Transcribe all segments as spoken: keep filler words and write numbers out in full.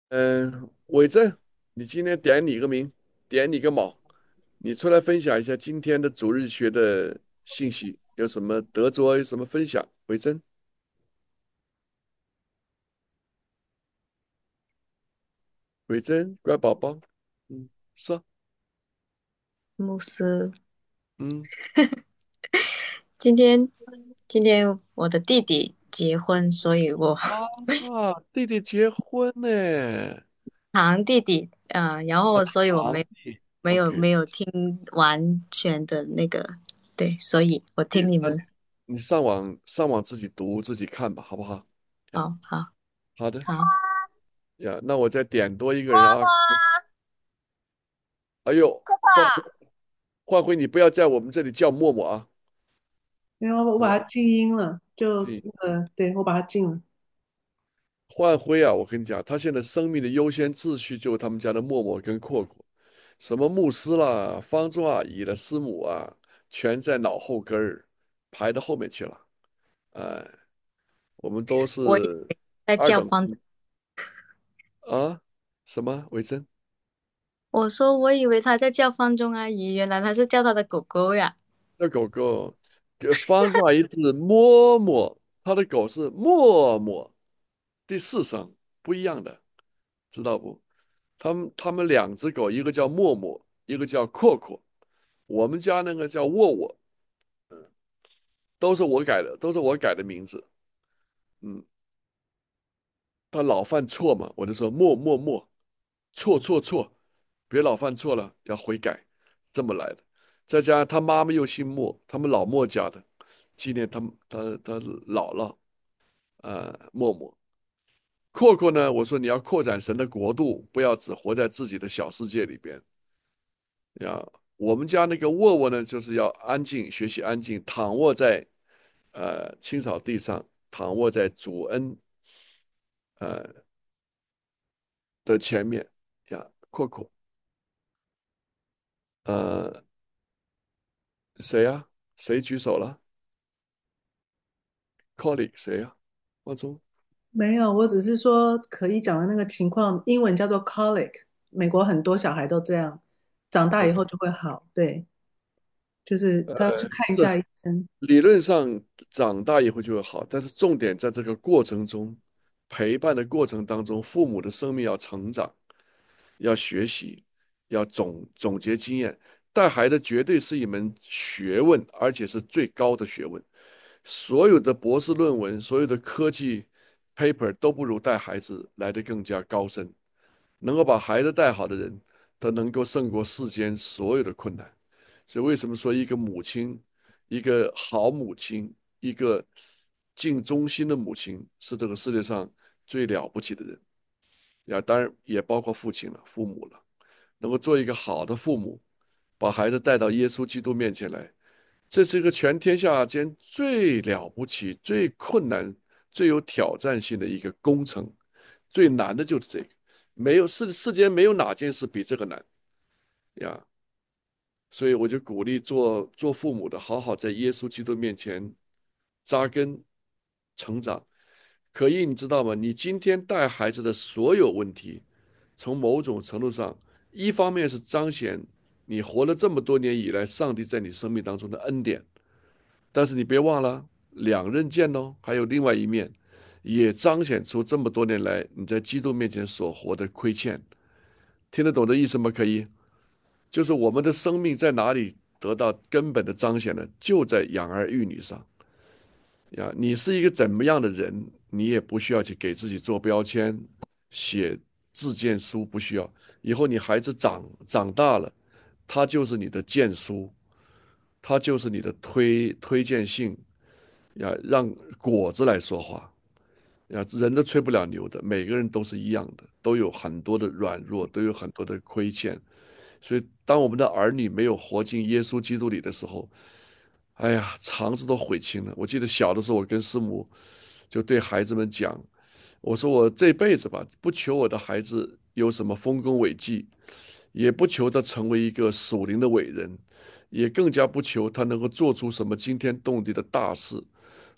嗯，伟正，你今天点你个名，点你个卯，你出来分享一下今天的主日学的信息，有什么得着，有什么分享？伟正，伟正，乖宝宝，嗯，说， 牧师， 嗯， 今天今天我的弟弟结婚，所以我啊，弟弟结婚呢， 堂弟弟，呃，然啊， 后所以我没堂弟没有 ，OK， 没有听完全的那个，对，所以我你那听你们， 你上网上网自己读自己看吧，好不好？呀， 好好好的， 好， 呀，那我再点多一个人啊，哎呦，焕辉，焕辉，你不要在我们这里叫默默啊。 然后我嗯。 把它静音了，就对， 那个，对，我把它静了。 焕辉啊，我跟你讲，他现在生命的优先秩序就是他们家的默默跟阔阔，什么牧师啦、方仲阿姨的师母啊，全在脑后根儿排到后面去了。哎，我们都我以是为在二教坊， 等兵啊。什么？伟珍？ 我说我以为他在叫方中阿姨，原来他是叫他的狗狗呀。 这狗狗给方仲阿姨是摸摸，他的狗是默默，第四声不一样的，知道不？他们他们两只狗，一个叫默默，一个叫阔阔。我们家那个叫沃沃，都是我改的，都是我改的名字。嗯，他老犯错嘛，我就说莫莫莫，错错错，别老犯错了，要悔改，这么来的。再加上他妈妈又姓莫，他们老莫家的，纪念他们他他姥姥，呃，默默。阔阔呢，我说你要扩展神的国度，不要只活在自己的小世界里边。呀，我们家那个沃沃呢，就是要安静，学习安静，躺卧在呃青草地上，躺卧在主恩呃的前面呀。阔阔，呃，谁呀、谁举手了？Colleague 谁呀、万忠。 没有，我只是说可以讲的那个情况，英文叫做 colic，美国很多小孩都这样，长大以后 OK， 就会好。对，就是呃， 都要去看一下是医生。 理论上长大以后就会好，但是重点在这个过程中，陪伴的过程当中，父母的生命要成长。要学习，要总总结经验。带孩子绝对是一门学问，而且是最高的学问。所有的博士论文，所有的科技 paper 都不如带孩子来的更加高深。能够把孩子带好的人，他能够胜过世间所有的困难。所以，为什么说一个母亲，一个好母亲，一个尽忠心的母亲，是这个世界上最了不起的人？呀，当然也包括父亲了、父母了。能够做一个好的父母，把孩子带到耶稣基督面前来，这是一个全天下间最了不起、最困难、最有挑战性的一个工程。最难的就是这个，没有世世间没有哪件事比这个难呀。所以我就鼓励做做父母的，好好在耶稣基督面前扎根成长。可以，你知道吗？你今天带孩子的所有问题，从某种程度上，一方面是彰显你活了这么多年以来，上帝在你生命当中的恩典，但是你别忘了两刃剑哦，还有另外一面，也彰显出这么多年来你在基督面前所活的亏欠。听得懂的意思吗？可以。就是我们的生命在哪里得到根本的彰显呢？就在养儿育女上呀。你是一个怎么样的人，你也不需要去给自己做标签、写自荐书，不需要。以后你孩子长长大了，他就是你的荐书，他就是你的推推荐信呀，让果子来说话呀。人都吹不了牛的，每个人都是一样的，都有很多的软弱，都有很多的亏欠。所以，当我们的儿女没有活进耶稣基督里的时候，哎呀，肠子都悔青了。我记得小的时候，我跟师母就对孩子们讲，我说我这辈子吧，不求我的孩子有什么丰功伟绩，也不求他成为一个属灵的伟人，也更加不求他能够做出什么惊天动地的大事，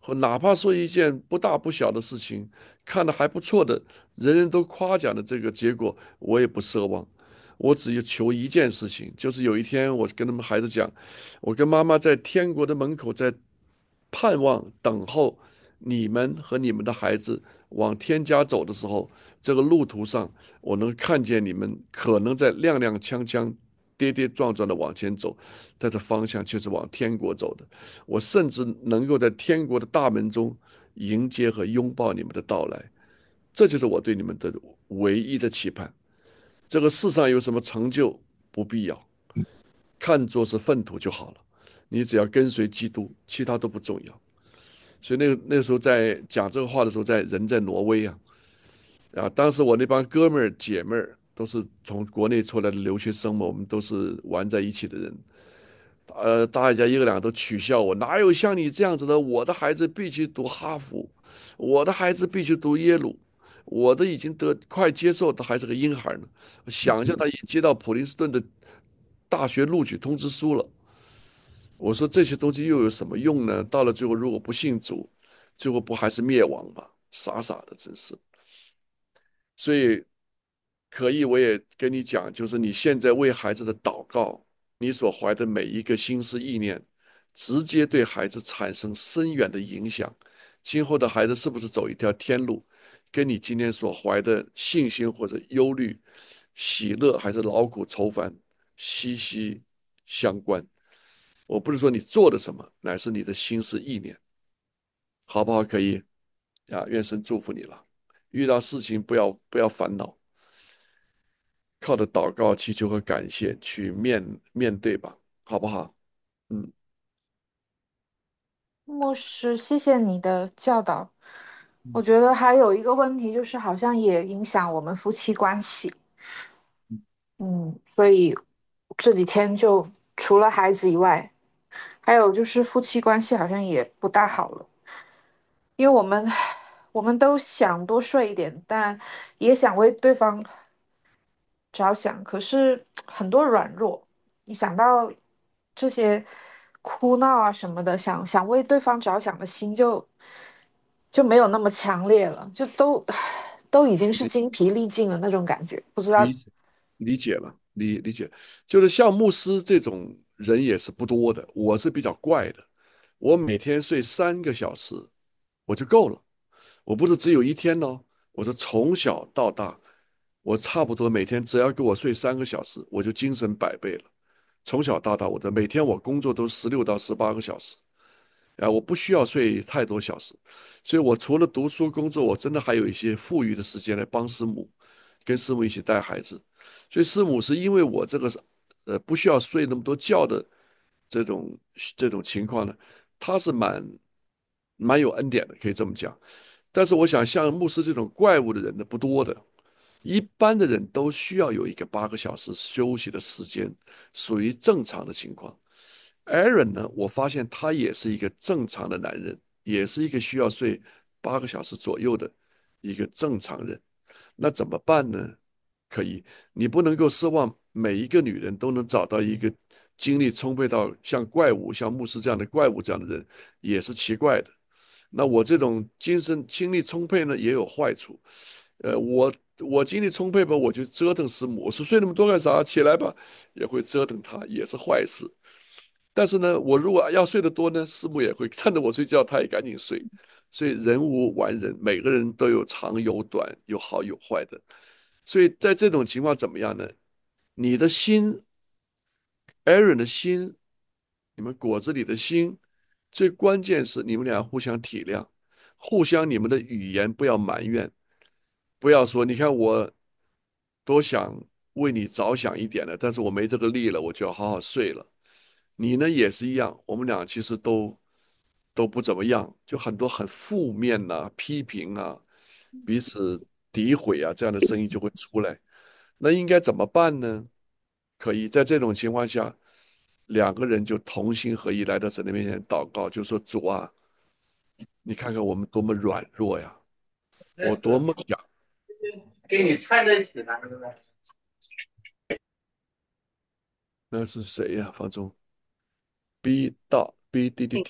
或哪怕说一件不大不小的事情，看得还不错的，人人都夸奖的这个结果，我也不奢望。我只有求一件事情，就是有一天我跟他们孩子讲，我跟妈妈在天国的门口在盼望等候你们和你们的孩子往天家走的时候，这个路途上我能看见你们可能在踉踉跄跄、跌跌撞撞的往前走，但是方向却是往天国走的。我甚至能够在天国的大门中迎接和拥抱你们的到来。这就是我对你们的唯一的期盼。这个世上有什么成就不必要，看作是粪土就好了。你只要跟随基督，其他都不重要。所以那个那个时候在讲这个话的时候，在人在挪威啊，啊，当时我那帮哥们儿姐妹儿都是从国内出来的留学生嘛，我们都是玩在一起的人。呃，大家一个两个都取笑我，哪有像你这样子的？我的孩子必须读哈佛，我的孩子必须读耶鲁，我的已经得快接受，他还是个婴孩呢。想一下，他已经接到普林斯顿的大学录取通知书了。我说这些东西又有什么用呢？到了最后，如果不信主，最后不还是灭亡吗？傻傻的，真是。所以可以，我也跟你讲，就是你现在为孩子的祷告，你所怀的每一个心思意念，直接对孩子产生深远的影响。今后的孩子是不是走一条天路，跟你今天所怀的信心或者忧虑、喜乐还是劳苦愁烦息息相关。我不是说你做的什么，乃是你的心思意念，好不好？可以啊，愿神祝福你了。遇到事情不要不要烦恼，靠着祷告、祈求和感谢去面面对吧，好不好？嗯， 牧师，谢谢你的教导。我觉得还有一个问题，就是好像也影响我们夫妻关系。嗯，所以这几天就除了孩子以外，还有就是夫妻关系好像也不大好了，因为我们我们都想多睡一点，但也想为对方着想，可是很多软弱，一想到这些哭闹啊什么的，想想为对方着想的心就就没有那么强烈了，就都都已经是精疲力尽了那种感觉。不知道， 理解理解了，理理解，就是像牧师这种人也是不多的，我是比较怪的，我每天睡三个小时我就够了。我不是只有一天哦，我是从小到大，我差不多每天只要给我睡三个小时，我就精神百倍了。从小到大，我的每天我工作都十六到十八个小时，啊，我不需要睡太多小时，所以我除了读书工作，我真的还有一些富裕的时间来帮师母，跟师母一起带孩子。所以师母是因为我这个是呃不需要睡那么多觉的这种这种情况呢，他是蛮蛮有恩典的，可以这么讲。但是我想，像牧师这种怪物的人呢，不多的。一般的人都需要有一个八个小时休息的时间，属于正常的情况。Aaron 呢，我发现他也是一个正常的男人，也是一个需要睡八个小时左右的一个正常人。那怎么办呢？可以，你不能够奢望每一个女人都能找到一个精力充沛到像怪物、像牧师这样的怪物这样的人，也是奇怪的。那我这种精神精力充沛呢，也有坏处。呃，我我精力充沛吧，我就折腾师母。我说睡那么多干啥？起来吧，也会折腾她，也是坏事。但是呢，我如果要睡得多呢，师母也会趁着我睡觉，她也赶紧睡。所以人无完人，每个人都有长有短，有好有坏的。所以在这种情况怎么样呢？你的心，Aaron 的心，你们果子里的心，最关键是你们俩互相体谅，互相你们的语言不要埋怨，不要说你看我多想为你着想一点的，但是我没这个力了，我就要好好睡了。你呢也是一样，我们俩其实都都不怎么样，就很多很负面呐、批评啊、彼此诋毁啊这样的声音就会出来。那应该怎么办呢？可以在这种情况下，两个人就同心合一来到神的面前祷告，就说主啊，你看看我们多么软弱呀，我多么想， 给你串在一起了，是不是？ 那是谁呀？方中 B 到 B D D T。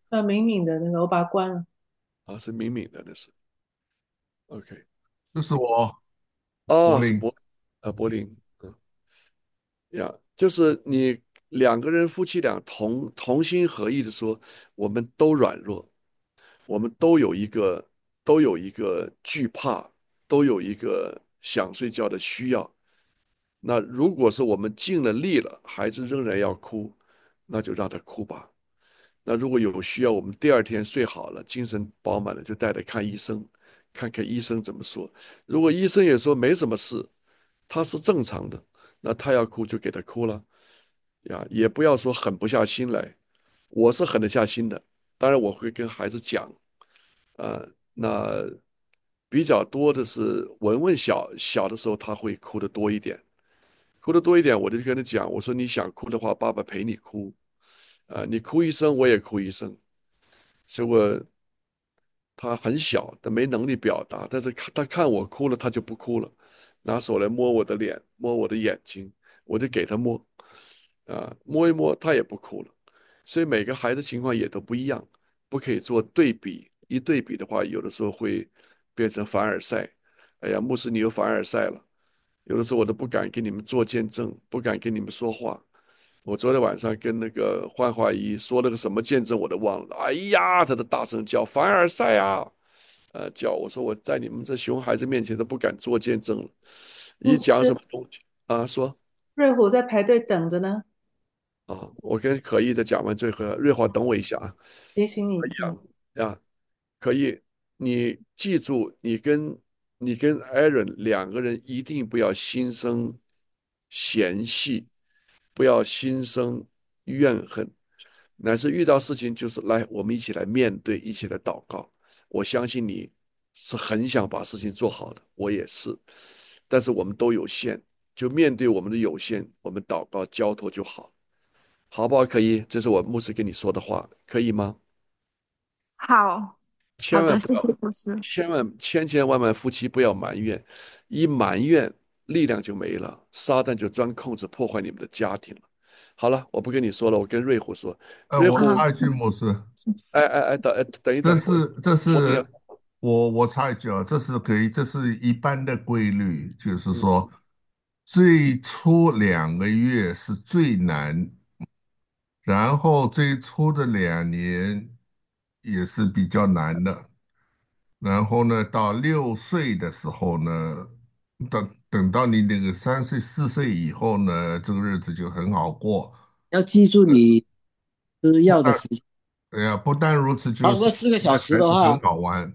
呃，敏敏的那个，我把它关了。 啊，是敏敏的那是。OK。 这是我柏哦，是林。 柏，呃，柏林。嗯呀，就是你两个人夫妻俩同同心合意的说，我们都软弱，我们都有一个都有一个惧怕，都有一个想睡觉的需要。那如果是我们尽了力了，孩子仍然要哭，那就让他哭吧。那如果有需要，我们第二天睡好了，精神饱满了，就带他看医生，看看医生怎么说。如果医生也说没什么事，他是正常的，那他要哭就给他哭了呀，也不要说狠不下心来。我是狠得下心的，当然我会跟孩子讲，呃，那比较多的是文文小小的时候他会哭的多一点，哭的多一点，我就跟他讲，我说你想哭的话，爸爸陪你哭，啊、你哭一声我也哭一声。结果他很小，他没能力表达，但是看他看我哭了，他就不哭了，拿手来摸我的脸，摸我的眼睛，我就给他摸，啊，摸一摸，他也不哭了。所以每个孩子情况也都不一样，不可以做对比，一对比的话，有的时候会变成凡尔赛。哎呀，牧师你又凡尔赛了，有的时候我都不敢给你们做见证，不敢跟你们说话。我昨天晚上跟那个幻化姨说了个什么见证，我都忘了。哎呀，他的大声叫凡尔赛啊，呃，叫我说我在你们这熊孩子面前都不敢做见证了。 牧师， 一讲什么东西啊，说瑞虎在排队等着呢， 啊，我跟可意的讲完最后，瑞华等我一下啊。 提醒你。嗯， 呀，可以，你记住，你跟你跟 Aaron 两个人一定不要心生嫌隙，不要心生怨恨，乃是遇到事情就是来，我们一起来面对，一起来祷告。我相信你是很想把事情做好的，我也是，但是我们都有限，就面对我们的有限，我们祷告交托就好，好不好？可以，这是我牧师跟你说的话，可以吗？ 好好的，谢千万不要， 谢老师。 千万千千万万夫妻不要埋怨，一埋怨力量就没了，撒旦就钻空子破坏你们的家庭了。好了，我不跟你说了，我跟瑞虎说， 呃， 瑞虎， 我插一句，牧师， 哎哎哎，等哎等一等，我这是这我也要， 是我我插一句啊，这是可以，这是一般的规律，就是嗯， 说，最初两个月是最难，然后最初的两年也是比较难的，然后呢，到六岁的时候呢，等等到你那个三岁四岁以后呢，这个日子就很好过。 要记住你吃药的时间， 哎呀，不但如此，就超过是四个小还时的话， 很好玩。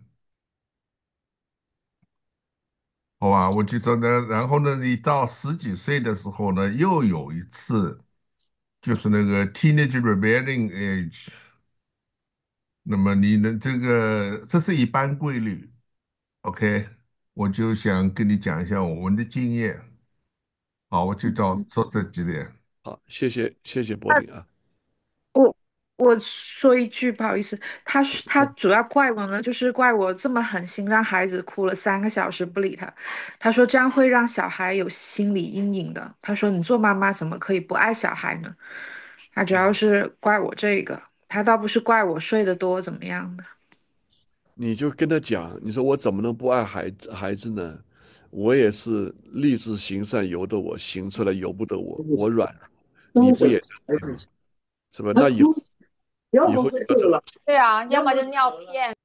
好吧，我记得呢，然后呢，你到十几岁的时候呢，又有一次，就是那个 teenage rebellion age。那么你呢，这个这是一般规律，OK？我就想跟你讲一下我们的经验。好，我就照说这几点。 好，谢谢谢谢柏林啊， 我我说一句，不好意思，他是他主要怪我呢，就是怪我这么狠心让孩子哭了三个小时不理他。他说这样会让小孩有心理阴影的。他说你做妈妈怎么可以不爱小孩呢？他主要是怪我这个，他倒不是怪我睡得多怎么样的。 你就跟他讲，你说我怎么能不爱孩子孩子呢？我也是立志行善，由得我行出来，由不得我，我软弱，你都会不也孩子， 是吧？那以后他哭，不要说以后要怎么这个了， 对啊，要么就尿片。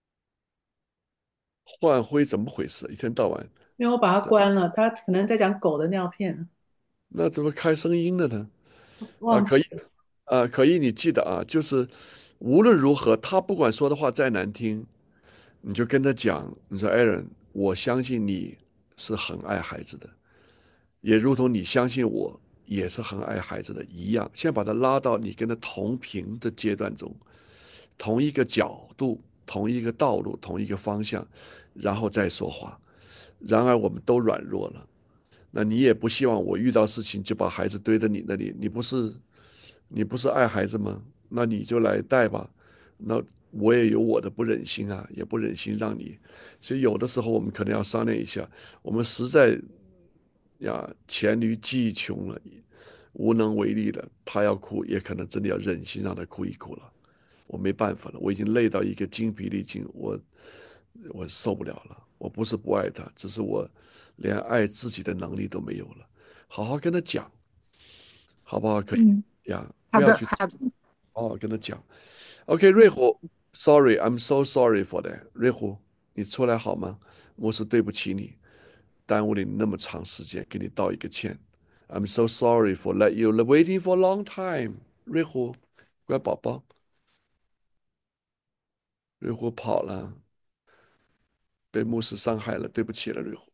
焕辉怎么回事？一天到晚。 因为我把它关了，他可能在讲狗的尿片， 那怎么开声音了呢？啊，可以， 忘记了。 啊，可以，你记得啊，就是无论如何，他不管说的话再难听，你就跟他讲，你说 Aaron，我相信你是很爱孩子的，也如同你相信我也是很爱孩子的一样，先把他拉到你跟他同频的阶段中，同一个角度、同一个道路、同一个方向，然后再说话。然而我们都软弱了。那你也不希望我遇到事情就把孩子堆在你那里，你不是你不是爱孩子吗？那你就来带吧。那我也有我的不忍心啊，也不忍心让你，所以有的时候我们可能要商量一下，我们实在呀黔驴技穷了，无能为力了，他要哭也可能真的要忍心让他哭一哭了。 我没办法了，我已经累到一个精疲力尽，我我受不了了。我不是不爱他，只是我连爱自己的能力都没有了。好好跟他讲，好不好？可以嗯， 呀，不好的， 要去好的。 好好跟他讲。OK，瑞虎，Sorry，I'm so sorry for that。瑞虎，你出来好吗？牧师对不起你，耽误了你那么长时间，给你道一个歉。I'm so sorry for let you waiting for a long time。瑞虎，乖宝宝，瑞虎跑了，被牧师伤害了，对不起了，瑞虎。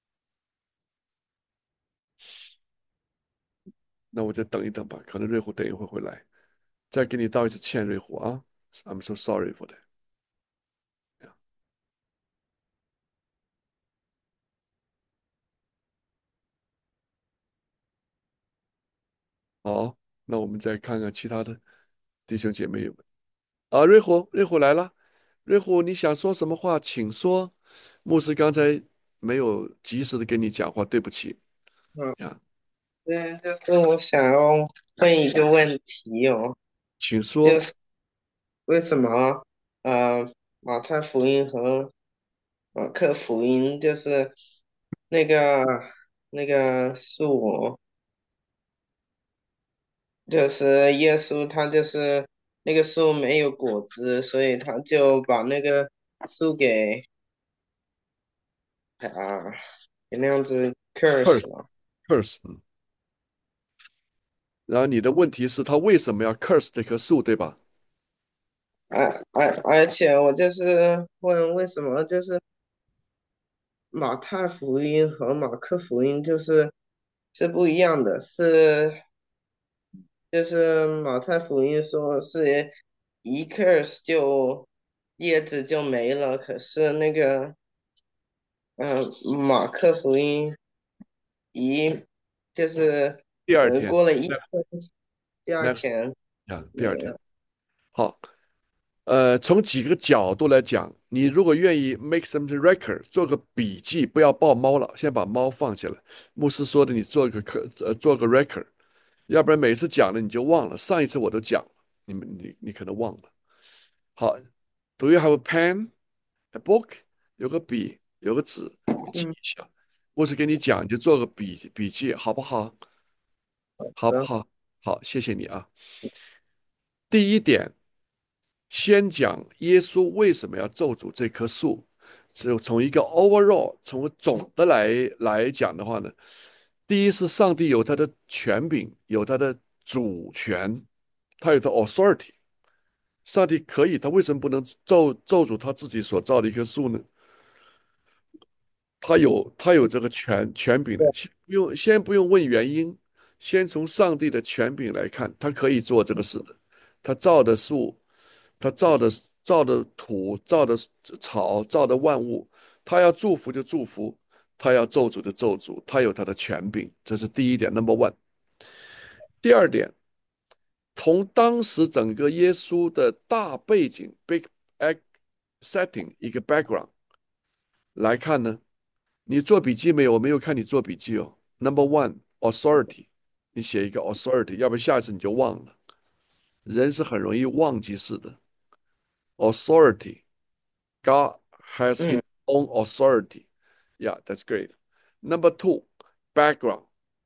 那我再等一等吧，可能瑞虎等一会儿会来，再给你道一次歉，瑞虎啊。I'm so sorry for that。好，那我们再看看其他的弟兄姐妹有没有。啊，瑞虎，瑞虎来了。瑞虎，你想说什么话，请说。牧师刚才没有及时的跟你讲话，对不起嗯， 呀， 对，就是我想要问一个问题哦， 请说。 就是为什么呃马太福音和马克福音就是那个那个树哦，就是耶稣他就是那个树没有果子，所以他就把那个树给啊给那样子 curse curse 了。 curse，嗯，然后你的问题是他为什么要 curse 这棵树，对吧？ 而而而且我就是问为什么就是马太福音和马克福音就是是不一样的，是就是马太福音说是一 curse 就叶子就没了，可是那个嗯、呃马克福音一就是呃第二天过了一天，第二 ，next 天呀，第二天。 没了。 好，呃，从几个角度来讲，你如果愿意 make some record，做个笔记，不要抱猫了，先把猫放下来。牧师说的，你做个课，呃，做个 record，要不然每次讲了你就忘了。上一次我都讲了，你们你你可能忘了。好，Do you have a pen, a book？有个笔，有个纸，记嗯， 一下。牧师给你讲，你就做个笔笔记，好不好？好不的， 好？好，谢谢你啊。第一点，先讲耶稣为什么要咒诅这棵树。只有从一个 overall，从总的来来讲的话呢，第一是上帝有他的权柄，有他的主权，他有他 authority。上帝可以，他为什么不能咒咒诅他自己所造的一棵树呢？他有他有这个权权柄的，先不用先不用问原因，先从上帝的权柄来看，他可以做这个事的。他造的树，他造的造的土，造的草，造的万物，他要祝福就祝福，他要咒诅就咒诅，他有他的权柄，这是第一点，number one。第二点，从当时整个耶稣的大背景 （big act setting） 一个 background 来看呢。你做笔记没有？我没有看你做笔记哦。Number one authority，你写一个 authority，要不然下一次你就忘了。人是很容易忘记事的。Authority，God has His 嗯 own authority. Yeah, that's great. Number two background，background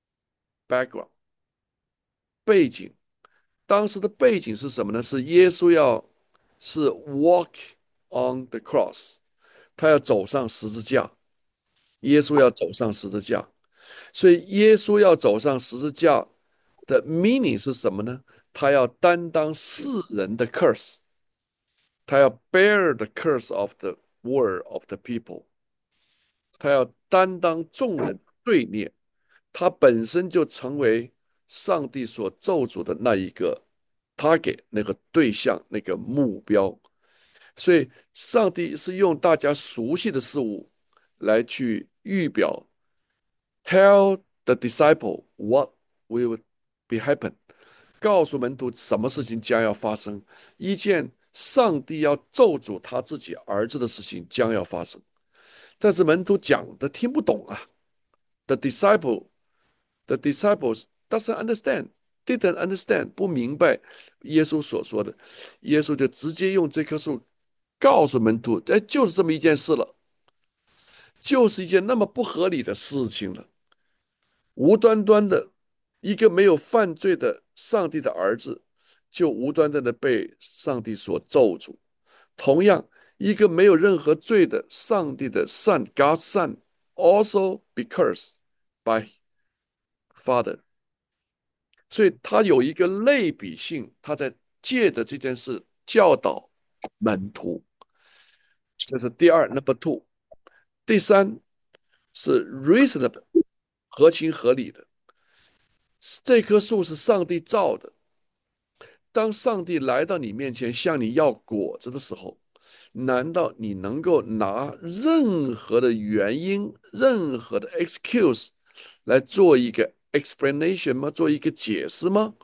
背景，当时的背景是什么呢？是耶稣要是 walk on the cross，他要走上十字架。耶稣要走上十字架。所以耶稣要走上十字架的 meaning 是什么呢？他要担当世人的 curse，他要 bear the curse of the world of the people，他要担当众人罪孽，他本身就成为上帝所咒诅的那一个 target，那个对象，那个目标。所以，上帝是用大家熟悉的事物来去预表，tell the disciple what will be happen，告诉门徒什么事情将要发生，一件上帝要咒诅他自己儿子的事情将要发生。但是门徒讲的听不懂啊，the disciple the disciples doesn't understand。 didn't understand 不明白耶稣所说的，耶稣就直接用这棵树告诉门徒，哎，就是这么一件事了，就是一件那么不合理的事情了。无端端的一个没有犯罪的上帝的儿子，就无端端的被上帝所咒诅。同样，一个没有任何罪的上帝的 Son God's Son also be cursed by Father。所以他有一个类比性，他在借着这件事教导门徒。这是第二 number two。第三是 reasonable 合情合理的。这棵树是上帝造的，当上帝来到你面前向你要果子的时候，难道你能够拿任何的原因、任何的 excuse 来做一个 explanation 吗？做一个解释吗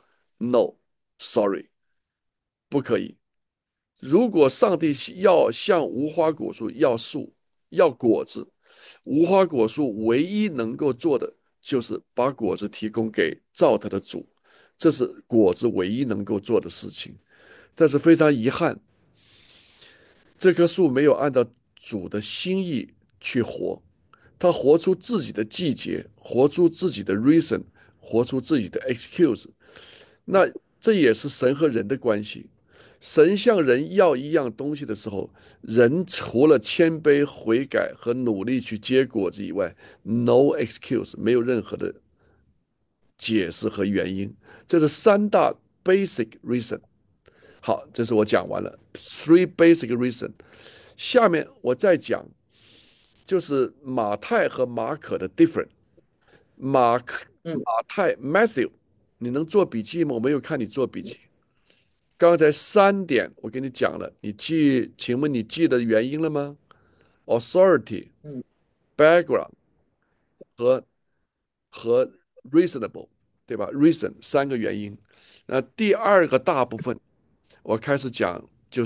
？No，sorry，不可以。如果上帝要向无花果树要树要果子，无花果树唯一能够做的就是把果子提供给造它的主，这是果子唯一能够做的事情。但是非常遗憾，这棵树没有按照主的心意去活，它活出自己的季节，活出自己的 reason，活出自己的 excuse。那这也是神和人的关系。神向人要一样东西的时候，人除了谦卑、悔改和努力去结果子以外，no excuse，没有任何的解释和原因。这是三大 basic reason。好，这是我讲完了 three basic reason。下面我再讲，就是马太和马可的 different。马可嗯马太 Matthew，你能做笔记吗？我没有看你做笔记。刚才三点我跟你讲了，你记，请问你记得原因了吗？Authority、 嗯 background 和和 reasonable，对吧？Reason 三个原因。那第二个大部分，我开始讲就是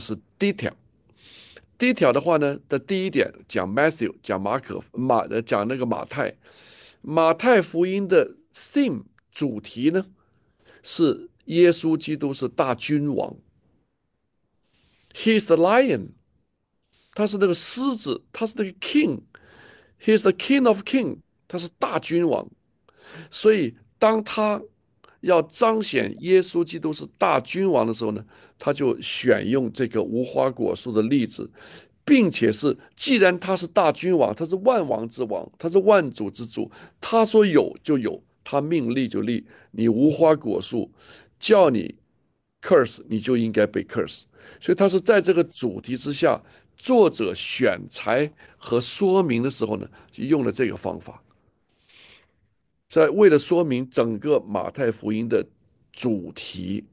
detail。detail 的话呢，的第一点讲 Matthew，讲马可马呃讲那个马太，马太福音的 theme 主题呢是耶稣基督是大君王，He is the lion，他是那个狮子，他是那个 king，He is the king of king，他是大君王。所以当他要彰显耶稣基督是大君王的时候呢，他就选用这个无花果树的例子，并且是既然他是大君王，他是万王之王，他是万主之主，他说有就有，他命立就立。你无花果树叫你 curse，你就应该被 curse。所以他是在这个主题之下，作者选材和说明的时候呢，就用了这个方法。在为了说明整个马太福音的主题。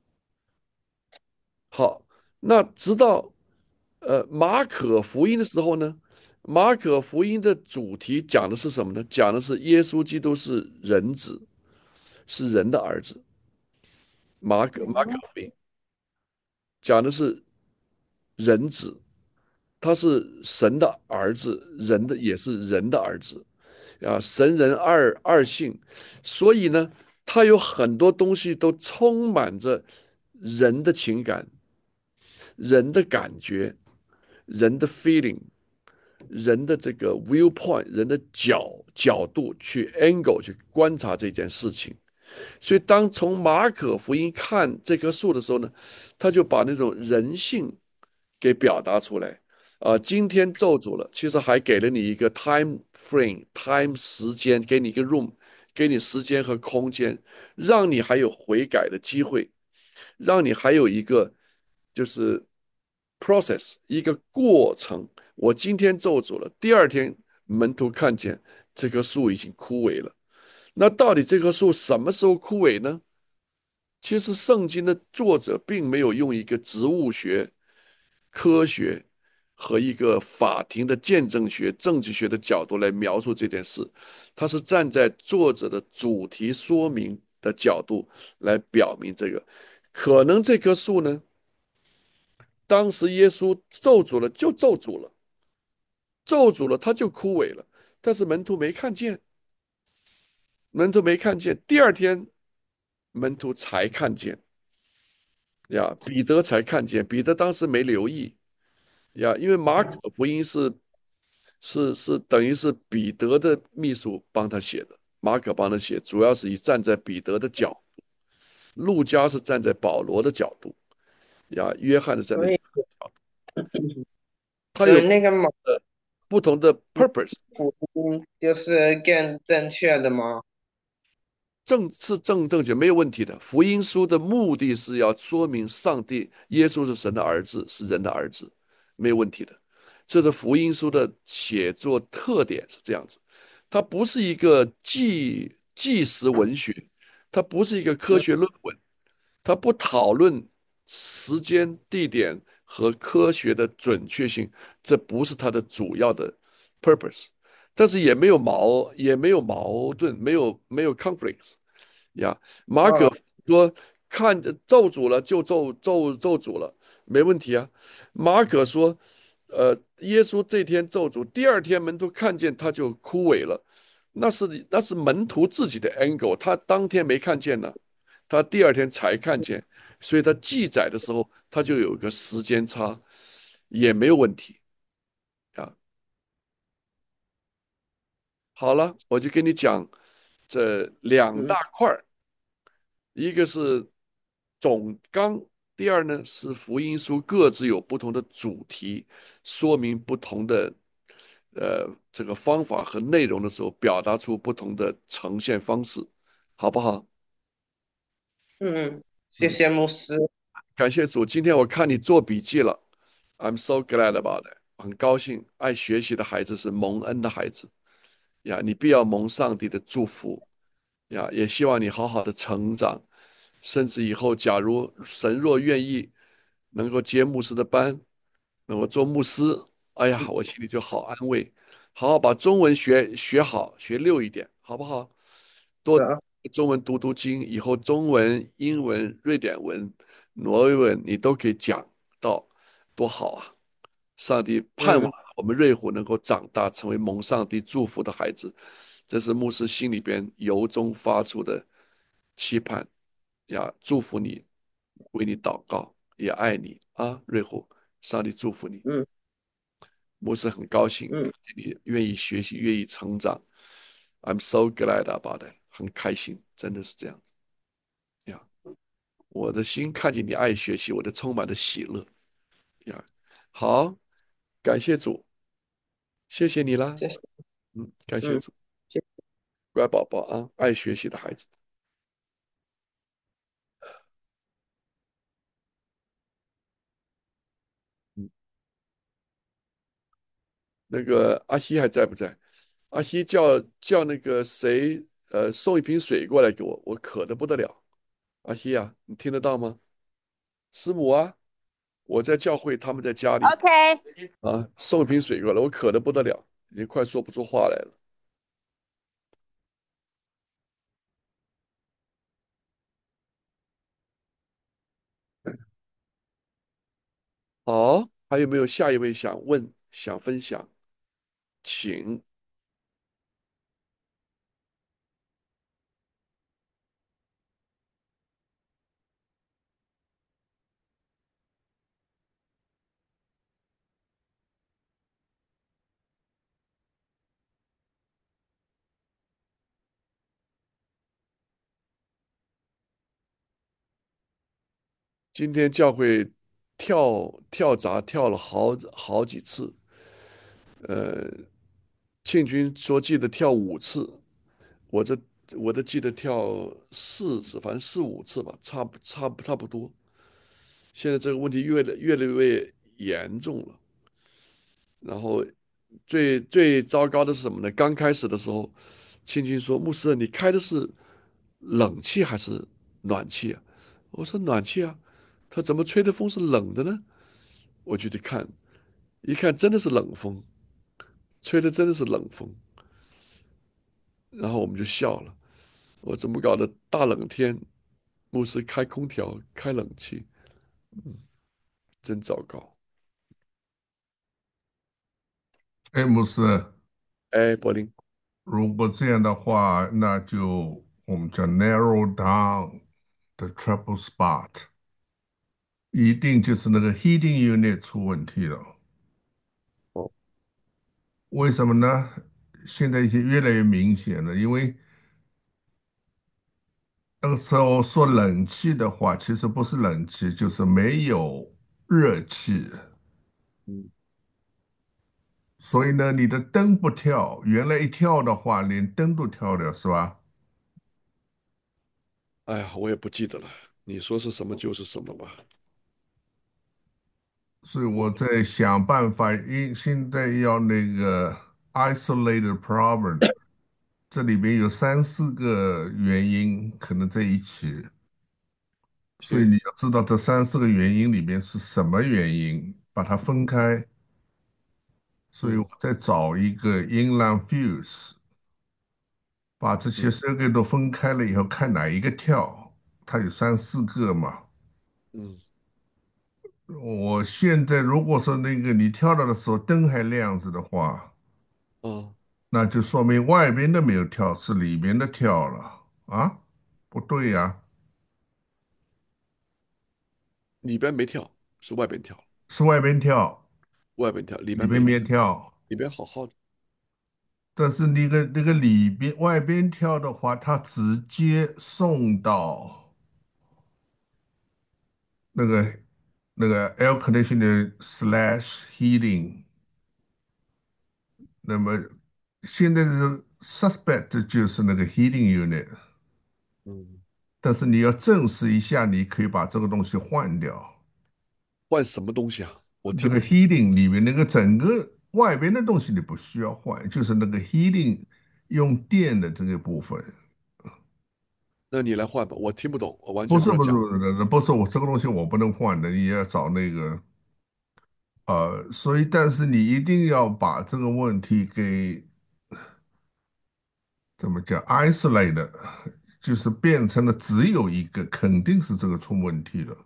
好，那直到呃马可福音的时候呢，马可福音的主题讲的是什么呢？讲的是耶稣基督是人子，是人的儿子。马可马可福音讲的是人子，他是神的儿子，人的也是人的儿子。啊，神人二二性，所以呢，他有很多东西都充满着人的情感、人的感觉、人的 feeling、人的这个 viewpoint、人的角角度去 angle 去观察这件事情。所以，当从马可福音看这棵树的时候呢，他就把那种人性给表达出来。啊，今天咒诅了，其实还给了你一个 time frame、time 时间，给你一个 room，给你时间和空间，让你还有悔改的机会，让你还有一个就是 process 一个过程。我今天咒诅了，第二天门徒看见这棵树已经枯萎了。那到底这棵树什么时候枯萎呢？其实圣经的作者并没有用一个植物学、科学和一个法庭的见证学、政治学的角度来描述这件事，他是站在作者的主题说明的角度来表明这个。可能这棵树呢，当时耶稣咒诅了，就咒诅了，咒诅了，它就枯萎了，但是门徒没看见，门徒没看见。第二天门徒才看见呀，彼得才看见，彼得当时没留意呀，因为马可福音是是是等于是彼得的秘书帮他写的，马可帮他写，主要是以站在彼得的角度，路加是站在保罗的角度呀，约翰是站在所以他有所以那个马呃不同的 purpose。 福音就是更正确的吗？ 正是正正确，没有问题的。福音书的目的是要说明上帝耶稣是神的儿子，是人的儿子，没有问题的。这是福音书的写作特点，是这样子。它不是一个纪纪实文学，它不是一个科嗯学论文，它不讨论时间、地点和科学的准确性，这不是它的主要的 purpose。但是也没有矛，也没有矛盾，没有没有 conflicts 呀。马可哦， 说看着咒诅了就咒咒咒诅了，没问题啊。马可说，呃，耶稣这天咒诅，第二天门徒看见他就枯萎了，那是那是门徒自己的 angle，他当天没看见呢，他第二天才看见，所以他记载的时候他就有个时间差，也没有问题啊。好了，我就跟你讲这两大嗯块儿，一个是总纲，第二呢是福音书各自有不同的主题，说明不同的呃这个方法和内容的时候，表达出不同的呈现方式，好不好？ 嗯，谢嗯， 谢牧师。 感谢主，今天我看你做笔记了，I'm so glad about it，很高兴，爱学习的孩子是蒙恩的孩子呀，你必要蒙上帝的祝福。呀，也希望你好好的成长，甚至以后假如神若愿意，能够接牧师的班，能够做牧师，哎呀，我心里就好安慰。好好把中文学学好，学溜一点，好不好？多的， 中文读读经，以后中文、英文、瑞典文、挪威文你都可以讲到，多好啊！上帝盼望嗯我们瑞虎能够长大，成为蒙上帝祝福的孩子，这是牧师心里边由衷发出的期盼呀！祝福你，为你祷告，也爱你啊，瑞虎，上帝祝福你。 嗯牧师很高兴嗯你愿意学习，愿意成长。I'm so glad about it，很开心，真的是这样呀。我的心看见你爱学习，我的充满了喜乐呀。好，感谢主，谢谢你啦。 谢谢。 嗯，感谢嗯， 主， 谢乖宝宝啊，爱学习的孩子。嗯，那个阿西还在不在？阿西叫叫那个谁，呃，送一瓶水过来给我，我渴得不得了。阿西呀、你听得到吗？师母啊，我在教会，他们在家里 OK， 啊，送一瓶水过来，我渴得不得了，已经快说不出话来了。好，还有没有下一位想问、想分享？请。今天教会跳跳闸跳了好好几次，呃，庆军说记得跳五次，我这我都记得跳四次，反正四五次吧，差不差不差不多。现在这个问题越来越来越严重了，然后最最糟糕的是什么呢？刚开始的时候，庆军说：“牧师，你开的是冷气还是暖气啊？”我说：“暖气啊。”他怎么吹的风是冷的呢？我就去看，一看真的是冷风，吹的真的是冷风，然后我们就笑了。我怎么搞的？大冷天，牧师开空调，开冷气，真糟糕。 哎，牧师， 哎，柏林， 如果这样的话，那就我们叫 narrow down， 的 trouble spot，一定就是那个 heating unit 出问题了。 哦， 为什么呢？现在已经越来越明显了，因为那个时候说冷气的话，其实不是冷气，就是没有热气。 嗯， 所以呢，你的灯不跳，原来一跳的话，连灯都跳了，是吧？ 哎呀，我也不记得了，你说是什么就是什么吧。 所以我我在想办法，因现在要那个 isolated problem，这里边有三四个原因可能在一起，所以对， 你要知道这三四个原因里边是什么原因，把它分开。所以我嗯再找一个 inline fuse，把这些嗯十二个都分开了以后，看哪一个跳，它有三四个嘛。 嗯我现在如果说那个你跳到的时候灯还亮着的话， 啊， 那就说明外边的没有跳，是里边的跳了啊？不对呀， 里边没跳，是外边跳， 是外边跳， 外边跳，里边没有， 里边没跳。 里边好好的。 但是那个那个里边外边跳的话，它直接送到那个那个 air conditioning slash heating。那么现在是 suspect 就是那个 heating unit， 嗯， 但是你要证实一下，你可以把这个东西换掉。 换什么东西啊？我这个听不懂。 heating 里面那个整个外边的东西你不需要换，就是那个 heating 用电的这个部分。 那你来换吧，我听不懂，我完不是不是全不要讲。 不是不是，我这个东西我不能换的，你也要找那个呃，所以但是你一定要把这个问题给怎么讲 isolate，就是变成了只有一个，肯定是这个出问题了。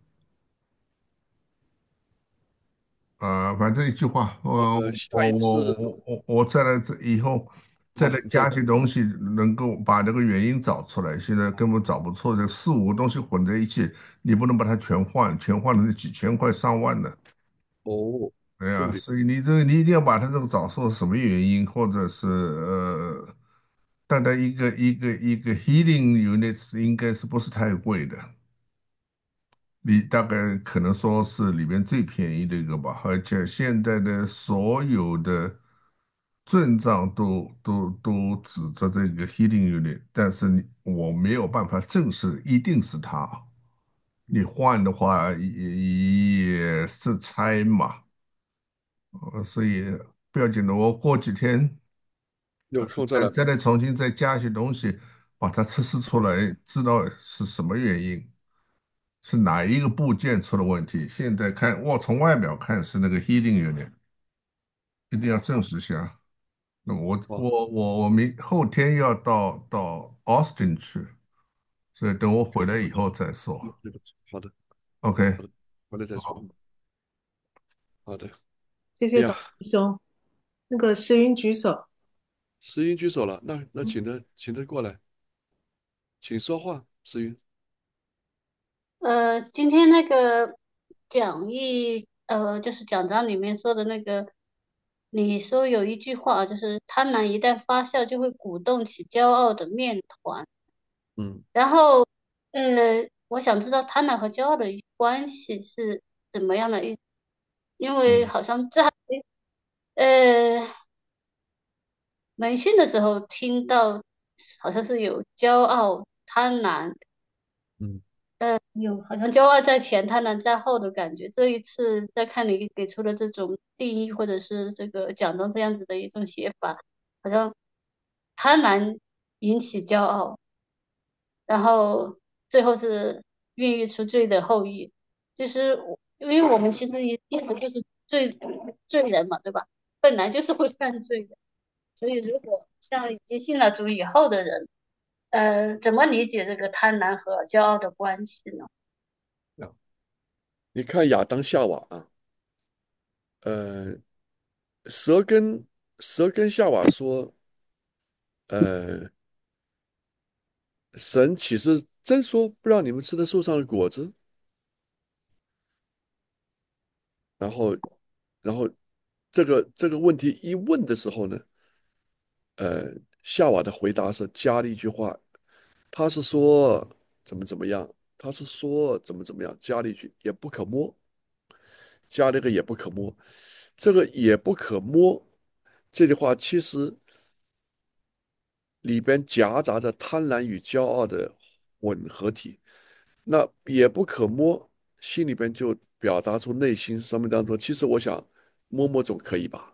呃，反正一句话，呃， 呃，下我我一次我我我再来这以后再来啊，你再加讲。 些东西，能够把这个原因找出来。现在根本找不出，这四五个东西混在一起，你不能把它全换，全换了那几千块上万的。 哦， 对呀， 这个理， 所以你这个你一定要把它这个找出什么原因，或者是呃，大概一个一个一个 heating units 应该是不是太贵的。你大概可能说是里面最便宜的一个吧，而且现在的所有的阵仗都都都指着这个 heating unit，但是你我没有办法证实一定是它。你嗯， 换的话也也是猜嘛，呃所以不要紧的，我过几天有空再来吧。 再再来重新再加一些东西，把它测试出来，知道是什么原因。是哪一个部件出了问题？现在看，我从外表看是那个 heating unit，一定要证好， 实一下。那嗯， 我好， 我我我明后天要到到 Austin 去，所以等我回来以后再说。 嗯对不起，好的， OK， 好的，回来再说。 好， 好的。哎呀， 谢谢董师兄。那个诗云举手。 石云举手了，那那请他请他过来，请说话，石云。 呃，今天那个讲义，呃，就是讲章里面说的那个，你说有一句话，就是贪婪一旦发酵，就会鼓动起骄傲的面团。 嗯然后，呃，我想知道贪婪和骄傲的关系是怎么样的一，因为嗯好像这还呃培训的时候听到，好像是有骄傲、贪婪。 嗯有好像骄傲在前，贪婪在后的感觉。这一次再看你给出的这种定义，或者是这个讲章这样子的一种写法，好像贪婪引起骄傲，然后最后是孕育出罪的后裔。就是我因为我们其实一一直就是罪罪人嘛，对吧？本来就是会犯罪的，所以如果像已经信了主以后的人，呃，怎么理解这个贪婪和骄傲的关系呢？ 啊，你看亚当夏娃啊，呃，蛇跟蛇跟夏娃说，呃，神岂是真说不让你们吃的树上的果子。然后，然后这个这个问题一问的时候呢，呃，夏娃的回答是加了一句话，他是说怎么怎么样，他是说怎么怎么样，加了一句也不可摸，加了一个也不可摸，这个也不可摸这句话其实里边夹杂着贪婪与骄傲的混合体。那也不可摸，心里边就表达出内心生命当中，其实我想摸摸总可以吧。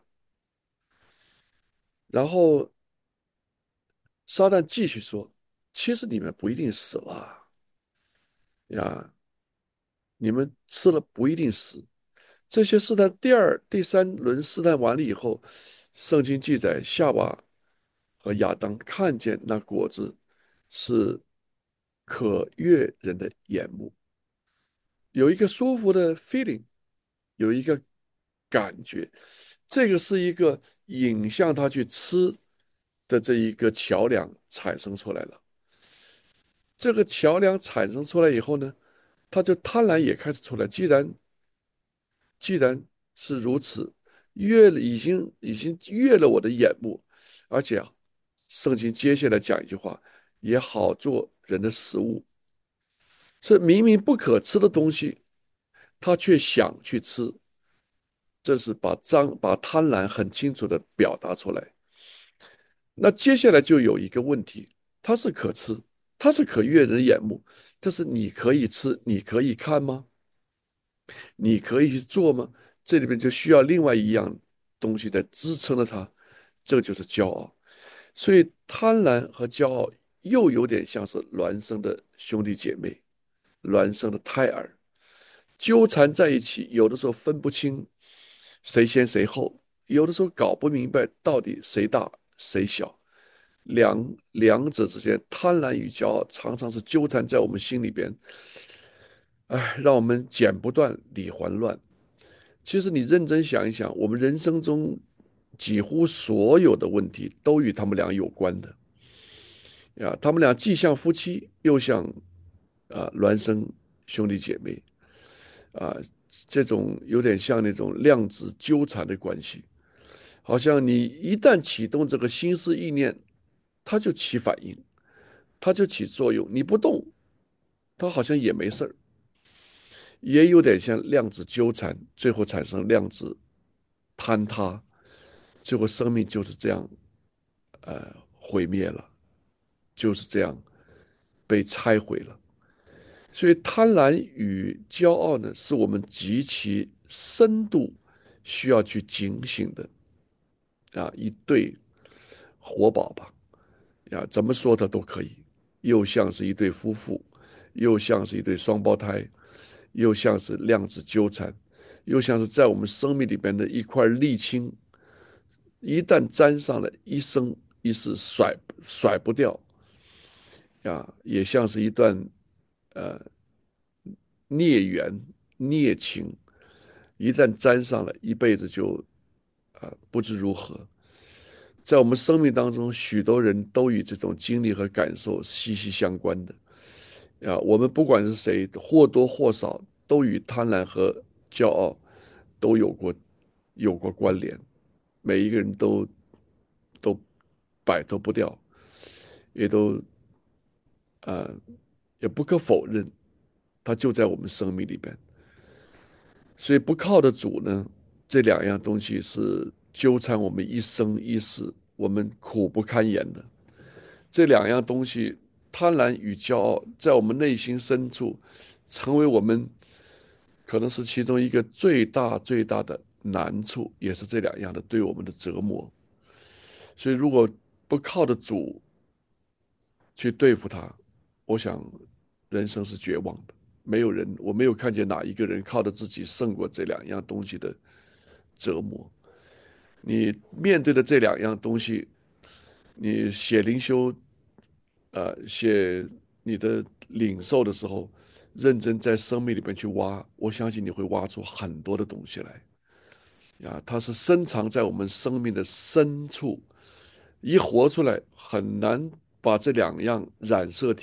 然后撒旦继续说：“其实你们不一定死了呀，你们吃了不一定死。”这些试探第二、第三轮试探完了以后，圣经记载夏娃和亚当看见那果子是可悦人的眼目，有一个舒服的 feeling，有一个感觉，这个是一个引向他去吃的这一个桥梁产生出来了。这个桥梁产生出来以后呢，他就贪婪也开始出来。既然既然是如此，越了已经已经越了我的眼目，而且啊，圣经接下来讲一句话，也好做人的食物。是明明不可吃的东西，他却想去吃，这是把脏把贪婪很清楚的表达出来。那接下来就有一个问题，它是可吃，它是可悦人眼目，但是你可以吃，你可以看吗？你可以去做吗？这里面就需要另外一样东西在支撑着它，这就是骄傲。所以贪婪和骄傲又有点像是孪生的兄弟姐妹，孪生的胎儿，纠缠在一起，有的时候分不清谁先谁后，有的时候搞不明白到底谁大谁小。两两者之间，贪婪与骄傲常常是纠缠在我们心里边，哎，让我们剪不断，理还乱。其实你认真想一想，我们人生中几乎所有的问题都与他们俩有关的呀。他们俩既像夫妻，又像啊孪生兄弟姐妹啊，这种有点像那种量子纠缠的关系。好像你一旦启动这个心思意念，它就起反应，它就起作用。你不动，它好像也没事儿，也有点像量子纠缠，最后产生量子坍塌，最后生命就是这样，呃，毁灭了，就是这样被拆毁了。所以贪婪与骄傲呢，是我们极其深度需要去警醒的啊一对活宝吧。呀，怎么说它都可以，又像是一对夫妇，又像是一对双胞胎，又像是量子纠缠，又像是在我们生命里边的一块沥青，一旦沾上了，一生一世甩甩不掉呀，也像是一段呃孽缘孽情，一旦沾上了，一辈子就呃不知如何。在我们生命当中，许多人都与这种经历和感受息息相关的。啊，我们不管是谁，或多或少都与贪婪和骄傲都有过有过关联。每一个人都都摆脱不掉，也都呃也不可否认，它就在我们生命里边。所以不靠的主呢，这两样东西是纠缠我们一生一世，我们苦不堪言的。这两样东西，贪婪与骄傲，在我们内心深处，成为我们可能是其中一个最大最大的难处，也是这两样的对我们的折磨。所以，如果不靠着主去对付它，我想人生是绝望的。没有人，我没有看见哪一个人靠着自己胜过这两样东西的折磨。你面对的这两样东西，你写灵修，呃，写你的领受的时候，认真在生命里面去挖，我相信你会挖出很多的东西来。呀，它是深藏在我们生命的深处，一活出来很难把这两样染色体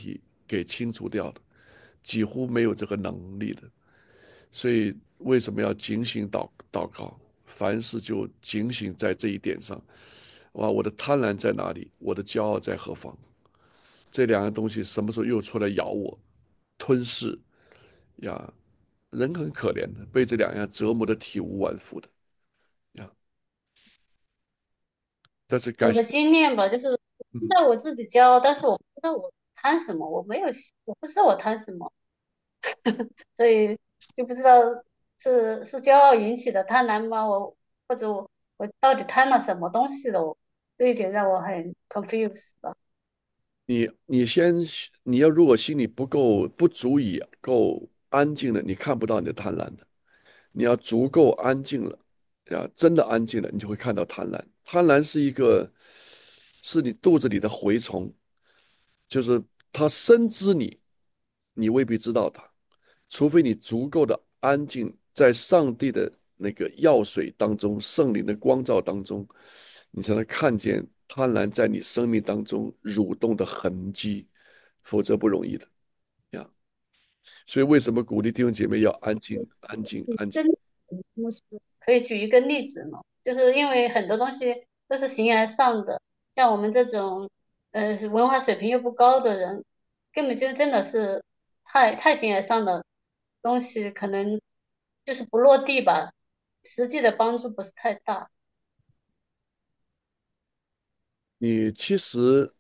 给清除掉的，几乎没有这个能力的。所以为什么要警醒祷祷告？凡事就警醒在这一点上。哇，我的贪婪在哪里？我的骄傲在何方？这两样东西什么时候又出来咬我、吞噬呀？人很可怜的，被这两样折磨的体无完肤的呀。但是感谢， 我的经验吧，就是知嗯， 道我自己骄傲，但是我不知道我贪什么，我没有，我不知道我贪什么，所以就不知道是是骄傲引起的贪婪吗？我或者我我到底贪了什么东西了？我这一点让我很 confused 吧。 你你先，你要如果心里不够不足以够安静了，你看不到你的贪婪的。你要足够安静了，呀，真的安静了，你就会看到贪婪。贪婪是一个，是你肚子里的蛔虫，就是它深知你，你未必知道它，除非你足够的安静，在上帝的那个药水当中，圣灵的光照当中，你才能看见贪婪在你生命当中蠕动的痕迹，否则不容易的呀。所以为什么鼓励弟兄姐妹要安静、安静、安静？ 真牧师可以举一个例子吗？就是因为很多东西都是形而上的，像我们这种呃文化水平又不高的人，根本就真的是太太形而上的东西，可能就是不落地吧，实际的帮助不是太大。 你其实，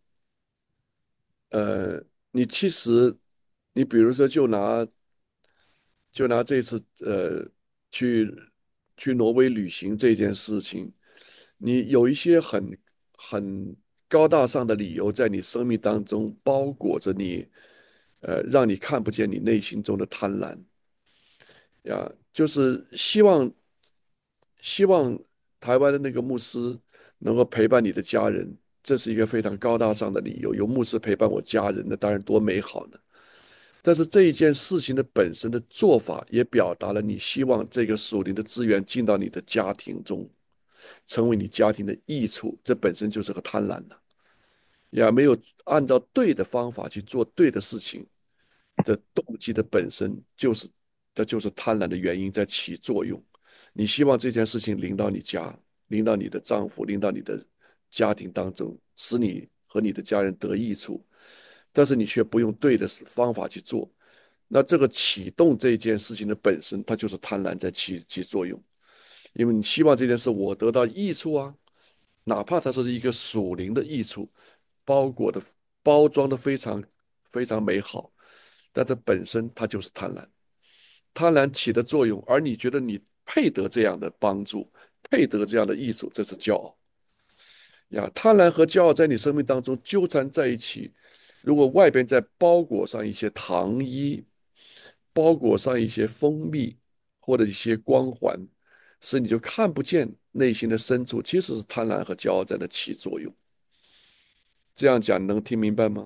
呃，你其实，你比如说，就拿就拿这次呃去去挪威旅行这件事情，你有一些很很高大上的理由在你生命当中包裹着你，呃，让你看不见你内心中的贪婪呀，就是希望希望台湾的那个牧师能够陪伴你的家人，这是一个非常高大上的理由。有牧师陪伴我家人，那当然多美好呢。但是这一件事情的本身的做法，也表达了你希望这个属灵的资源进到你的家庭中，成为你家庭的益处，这本身就是个贪婪的，也没有按照对的方法去做对的事情，这动机的本身就是，这就是贪婪的原因在起作用。你希望这件事情临到你家，临到你的丈夫，临到你的家庭当中，使你和你的家人得益处，但是你却不用对的方法去做，那这个启动这件事情的本身，它就是贪婪在起起作用。因为你希望这件事我得到益处啊，哪怕它是一个属灵的益处，包裹的包装的非常非常美好，但它本身它就是贪婪。贪婪起的作用，而你觉得你配得这样的帮助，配得这样的益处，这是骄傲呀。贪婪和骄傲在你生命当中纠缠在一起，如果外边再包裹上一些糖衣，包裹上一些蜂蜜或者一些光环，使你就看不见内心的深处，其实是贪婪和骄傲在那起作用。这样讲能听明白吗？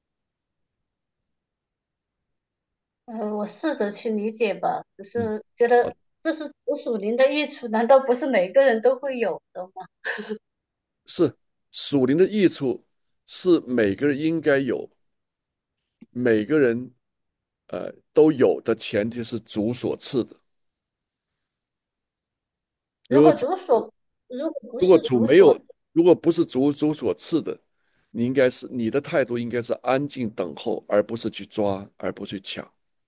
呃，我试着去理解吧，只嗯， 是觉好， 得这是独属灵的益处，难道不是每个人都会有的吗？ 是属灵的益处，是每个人应该有，每个人呃都有的前提是主所赐的。如如果果主主所如果不如果是主所主没有，如果不是主主所赐的，你应该是你的态度应该是安静等候，而不是去抓，而不是去抢。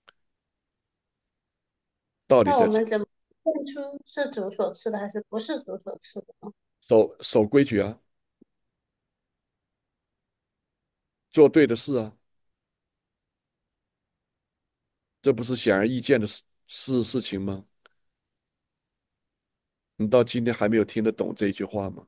道理在这， 那我们怎么分出是主所赐的还是不是主所赐的呢？ 守守规矩啊，做对的事啊，这不是显而易见的事事事情吗？你到今天还没有听得懂这一句话吗？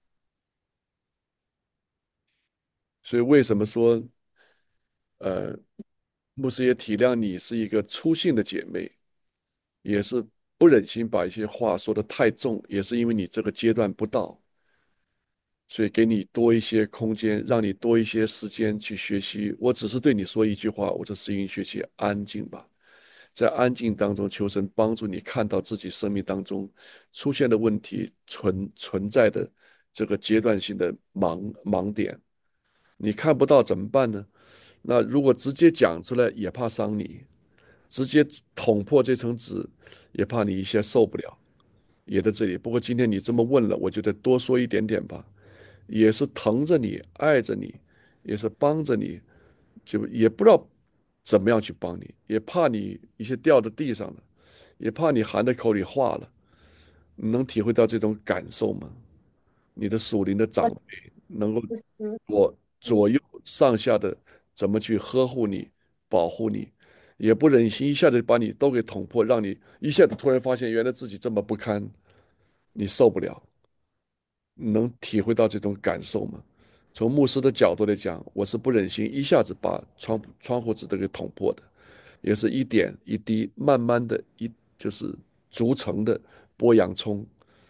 所以为什么说，呃，牧师也体谅你是一个粗信的姐妹，也是不忍心把一些话说得太重，也是因为你这个阶段不到，所以给你多一些空间，让你多一些时间去学习。我只是对你说一句话，我说适应学习安静吧，在安静当中求神帮助你看到自己生命当中出现的问题存存在的这个阶段性的盲盲点。你看不到怎么办呢？ 那如果直接讲出来，也怕伤你；直接捅破这层纸，也怕你一下受不了。也在这里。不过今天你这么问了，我就再多说一点点吧。也是疼着你，爱着你，也是帮着你，就也不知道怎么样去帮你，也怕你一些掉到地上了，也怕你含在口里化了。你能体会到这种感受吗？你的属灵的长辈能够就是左嗯， 左右上下的怎么去呵护你、保护你，也不忍心一下子把你都给捅破，让你一下子突然发现原来自己这么不堪，你受不了。你能体会到这种感受吗？从牧师的角度来讲，我是不忍心一下子把窗窗户纸都给捅破的，也是一点一滴，慢慢的一就是逐层的剥洋葱。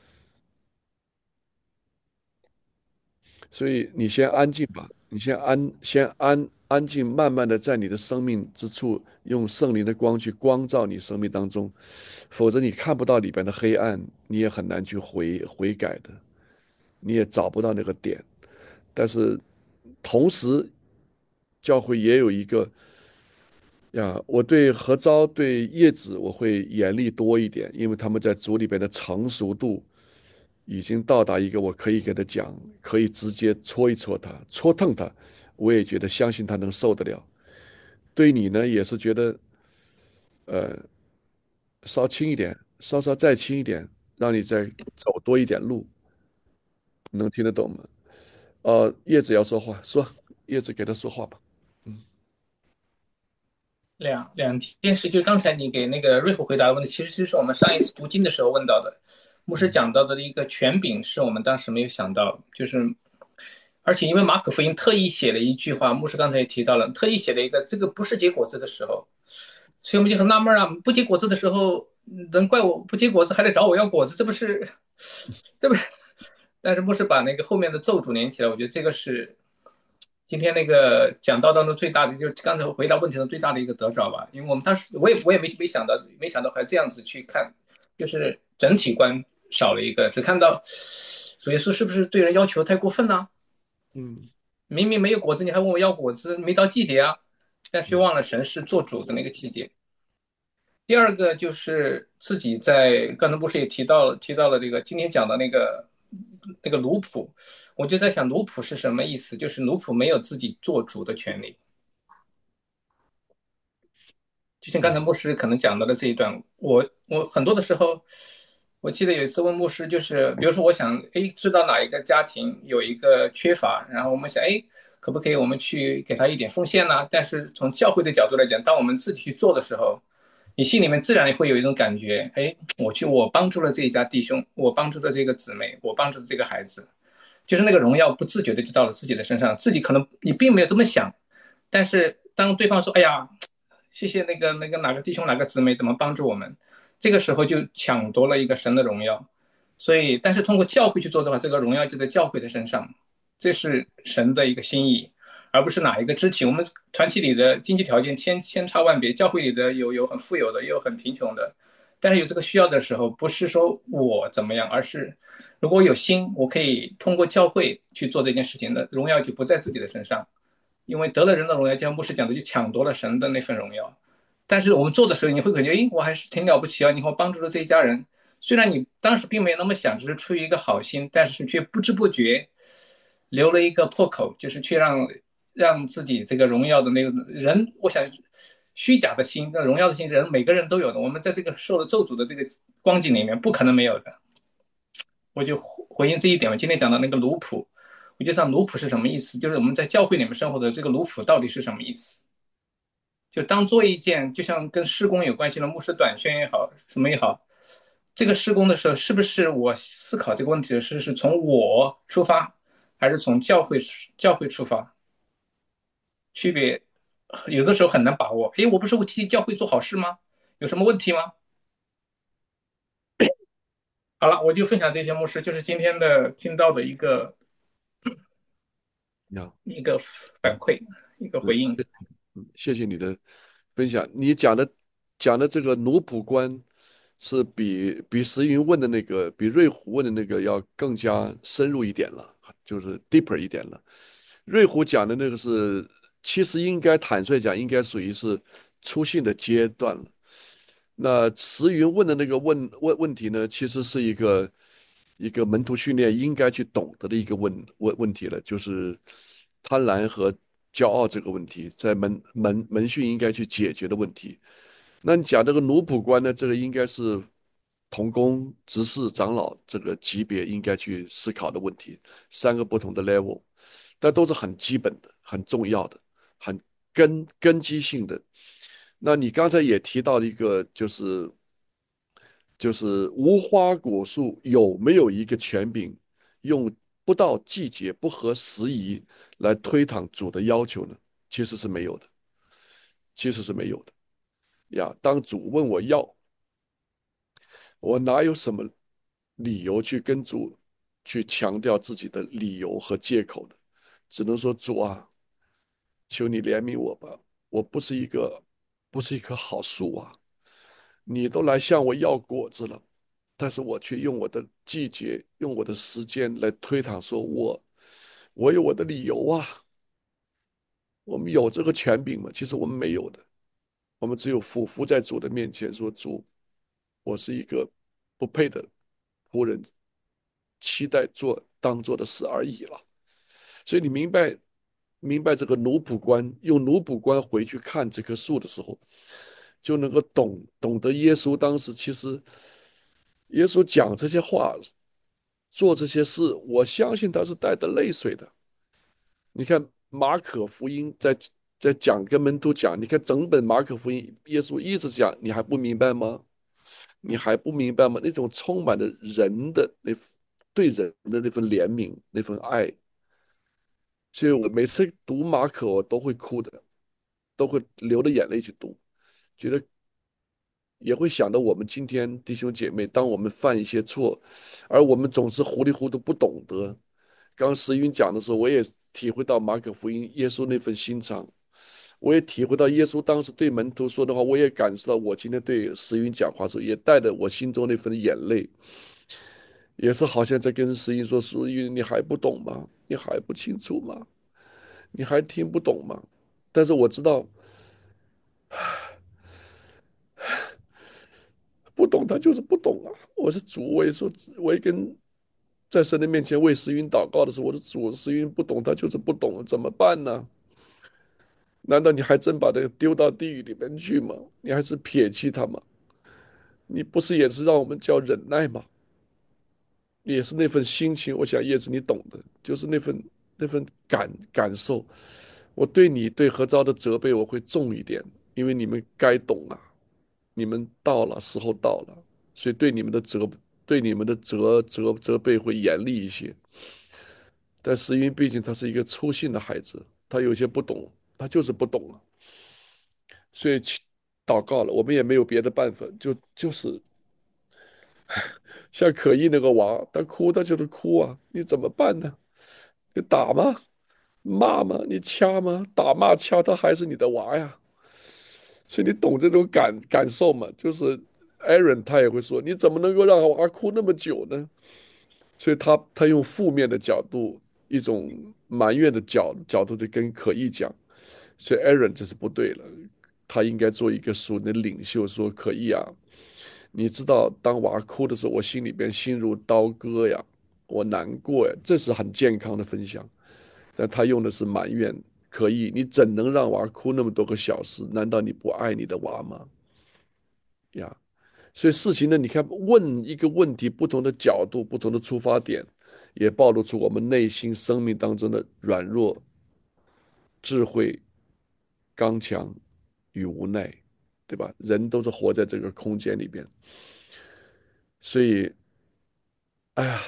所以你先安静吧，你先安先安安静，慢慢的在你的生命之处，用圣灵的光去光照你生命当中，否则你看不到里边的黑暗，你也很难去悔悔改的，你也找不到那个点。但是同时，教会也有一个呀，我对何昭对叶子我会严厉多一点，因为他们在组里边的成熟度已经到达一个我可以给他讲，可以直接戳一戳他，戳痛他，我也觉得相信他能受得了。对你呢，也是觉得呃稍轻一点，稍稍再轻一点，让你再走多一点路，能听得懂吗？呃，叶子要说话，说叶子给他说话吧。嗯两两件事，就刚才你给那个瑞虎回答的问题，其实就是我们上一次读经的时候问到的。牧师讲到的一个权柄是我们当时没有想到，就是而且因为马可福音特意写了一句话，牧师刚才也提到了，特意写了一个这个不是结果子的时候，所以我们就很纳闷啊，不结果子的时候，能怪我不结果子还得找我要果子，这不是这不是？但是牧师把那个后面的咒诅连起来，我觉得这个是今天那个讲道当中最大的，就是刚才回答问题的最大的一个得着吧。因为我们当时我也我也没没想到，没想到还这样子去看，就是整体观少了一个，只看到主耶稣是不是对人要求太过分了？ 嗯明明没有果子，你还问我要果子，没到季节啊，但却忘了神是做主的那个季节。第二个就是自己在刚才不是也提到了提到了这个今天讲的那个那个奴仆，我就在想奴仆是什么意思？就是奴仆没有自己做主的权利。就像刚才嗯牧师可能讲到的这一段，我我很多的时候，我记得有一次问牧师，就是比如说我想，哎，知道哪一个家庭有一个缺乏，然后我们想，哎，可不可以我们去给他一点奉献呢？但是从教会的角度来讲，当我们自己去做的时候，你心里面自然会有一种感觉，哎，我去，我帮助了这一家弟兄，我帮助了这个姊妹，我帮助了这个孩子，就是那个荣耀不自觉的就到了自己的身上，自己可能你并没有这么想，但是当对方说，哎呀。谢谢那个那个哪个弟兄哪个姊妹怎么帮助我们，这个时候就抢夺了一个神的荣耀。所以，但是通过教会去做的话，这个荣耀就在教会的身上，这是神的一个心意，而不是哪一个肢体。我们团体里的经济条件千千差万别，教会里的有有很富有的，也有很贫穷的。但是有这个需要的时候，不是说我怎么样，而是如果我有心，我可以通过教会去做这件事情的，荣耀就不在自己的身上。因为得了人的荣耀，就像牧师讲的，就抢夺了神的那份荣耀。但是我们做的时候，你会感觉，诶，我还是挺了不起啊！你看我帮助了这一家人，虽然你当时并没有那么想，只是出于一个好心，但是却不知不觉留了一个破口，就是却让让自己这个荣耀的那个人，我想虚假的心、荣耀的心，人每个人都有的。我们在这个受了咒诅的这个光景里面，不可能没有的。我就回应这一点。我今天讲的那个奴仆，我就想奴仆是什么意思？就是我们在教会里面生活的这个奴仆到底是什么意思？就当做一件，就像跟施工有关系的牧师短宣也好，什么也好，这个施工的时候，是不是我思考这个问题的是是从我出发，还是从教会教会出发？区别有的时候很难把握。诶，我不是会替教会做好事吗？有什么问题吗？好了，我就分享这些牧师，就是今天的听到的一个呀， 一个反馈，一个是， 回应。 嗯谢谢你的分享。你讲的讲的这个奴仆观是比比石云问的那个，比瑞虎问的那个要更加深入一点了，就是 deeper 一点了。瑞虎讲的那个是其实应该坦率讲，应该属于是初信的阶段了。那石云问的那个问问问题呢，其实是一个一个门徒训练应该去懂得的一个问问问题了，就是贪婪和骄傲这个问题，在门门门训应该去解决的问题。那你讲这个奴仆关呢，这个应该是童工、执事、长老这个级别应该去思考的问题，三个不同的 level，但都是很基本的、很重要的、很根根基性的。那你刚才也提到了一个，就是就是无花果树有没有一个权柄，用不到季节、不合时宜来推搪主的要求呢？其实是没有的，其实是没有的呀。当主问我要，我哪有什么理由去跟主去强调自己的理由和借口呢？只能说主啊，求你怜悯我吧，我不是一个不是一棵好树啊，你都来向我要果子了，但是我却用我的季节，用我的时间来推搪说我我有我的理由啊。我们有这个权柄吗？其实我们没有的，我们只有俯伏在主的面前说：主，我是一个不配的仆人，期待做当做的事而已了。所以你明白明白这个奴仆观，用奴仆观回去看这棵树的时候，就能够懂懂得耶稣当时其实耶稣讲这些话，做这些事，我相信他是带着泪水的。你看马可福音在在讲跟门徒讲，你看整本马可福音，耶稣一直讲，你还不明白吗？你还不明白吗？那种充满了人的那对人的那份怜悯，那份爱，所以我每次读马可，我都会哭的，都会流着眼泪去读，觉得也会想到我们今天弟兄姐妹，当我们犯一些错，而我们总是糊里糊涂不懂得。刚刚石云讲的时候，我也体会到马可福音耶稣那份心肠，我也体会到耶稣当时对门徒说的话，我也感受到我今天对石云讲话的时候，也带着我心中那份眼泪，也是好像在跟石云说：石云，你还不懂吗？你还不清楚吗？你还听不懂吗？但是我知道，不懂他就是不懂啊。我是主，我也说，我也跟在神的面前为石云祷告的时候，我的主，石云不懂，他就是不懂，怎么办呢？难道你还真把他丢到地狱里面去吗？你还是撇弃他吗？你不是也是让我们叫忍耐吗？也是那份心情，我想叶子你懂的，就是那份那份感感受。我对你对何昭的责备我会重一点，因为你们该懂啊，你们到了时候到了，所以对你们的责对你们的责责责备会严厉一些。但石云毕竟他是一个粗心的孩子，他有些不懂，他就是不懂啊，所以去祷告了，我们也没有别的办法，就就是像可意那个娃，他哭他就是哭啊，你怎么办呢？你打吗？骂吗？你掐吗？打骂掐他还是你的娃呀，所以你懂这种感感受吗？就是 Aaron 他也会说，你怎么能够让娃哭那么久呢？所以他他用负面的角度，一种埋怨的角角度去跟可意讲，所以 Aaron 这是不对了，他应该做一个属灵的领袖，说可意啊，你知道当娃哭的时候，我心里边心如刀割呀，我难过呀，这是很健康的分享。但他用的是埋怨，可以，你怎能让娃哭那么多个小时？难道你不爱你的娃吗？呀，所以事情呢，你看问一个问题，不同的角度，不同的出发点，也暴露出我们内心生命当中的软弱、智慧、刚强与无奈，对吧？人都是活在这个空间里边，所以，哎呀，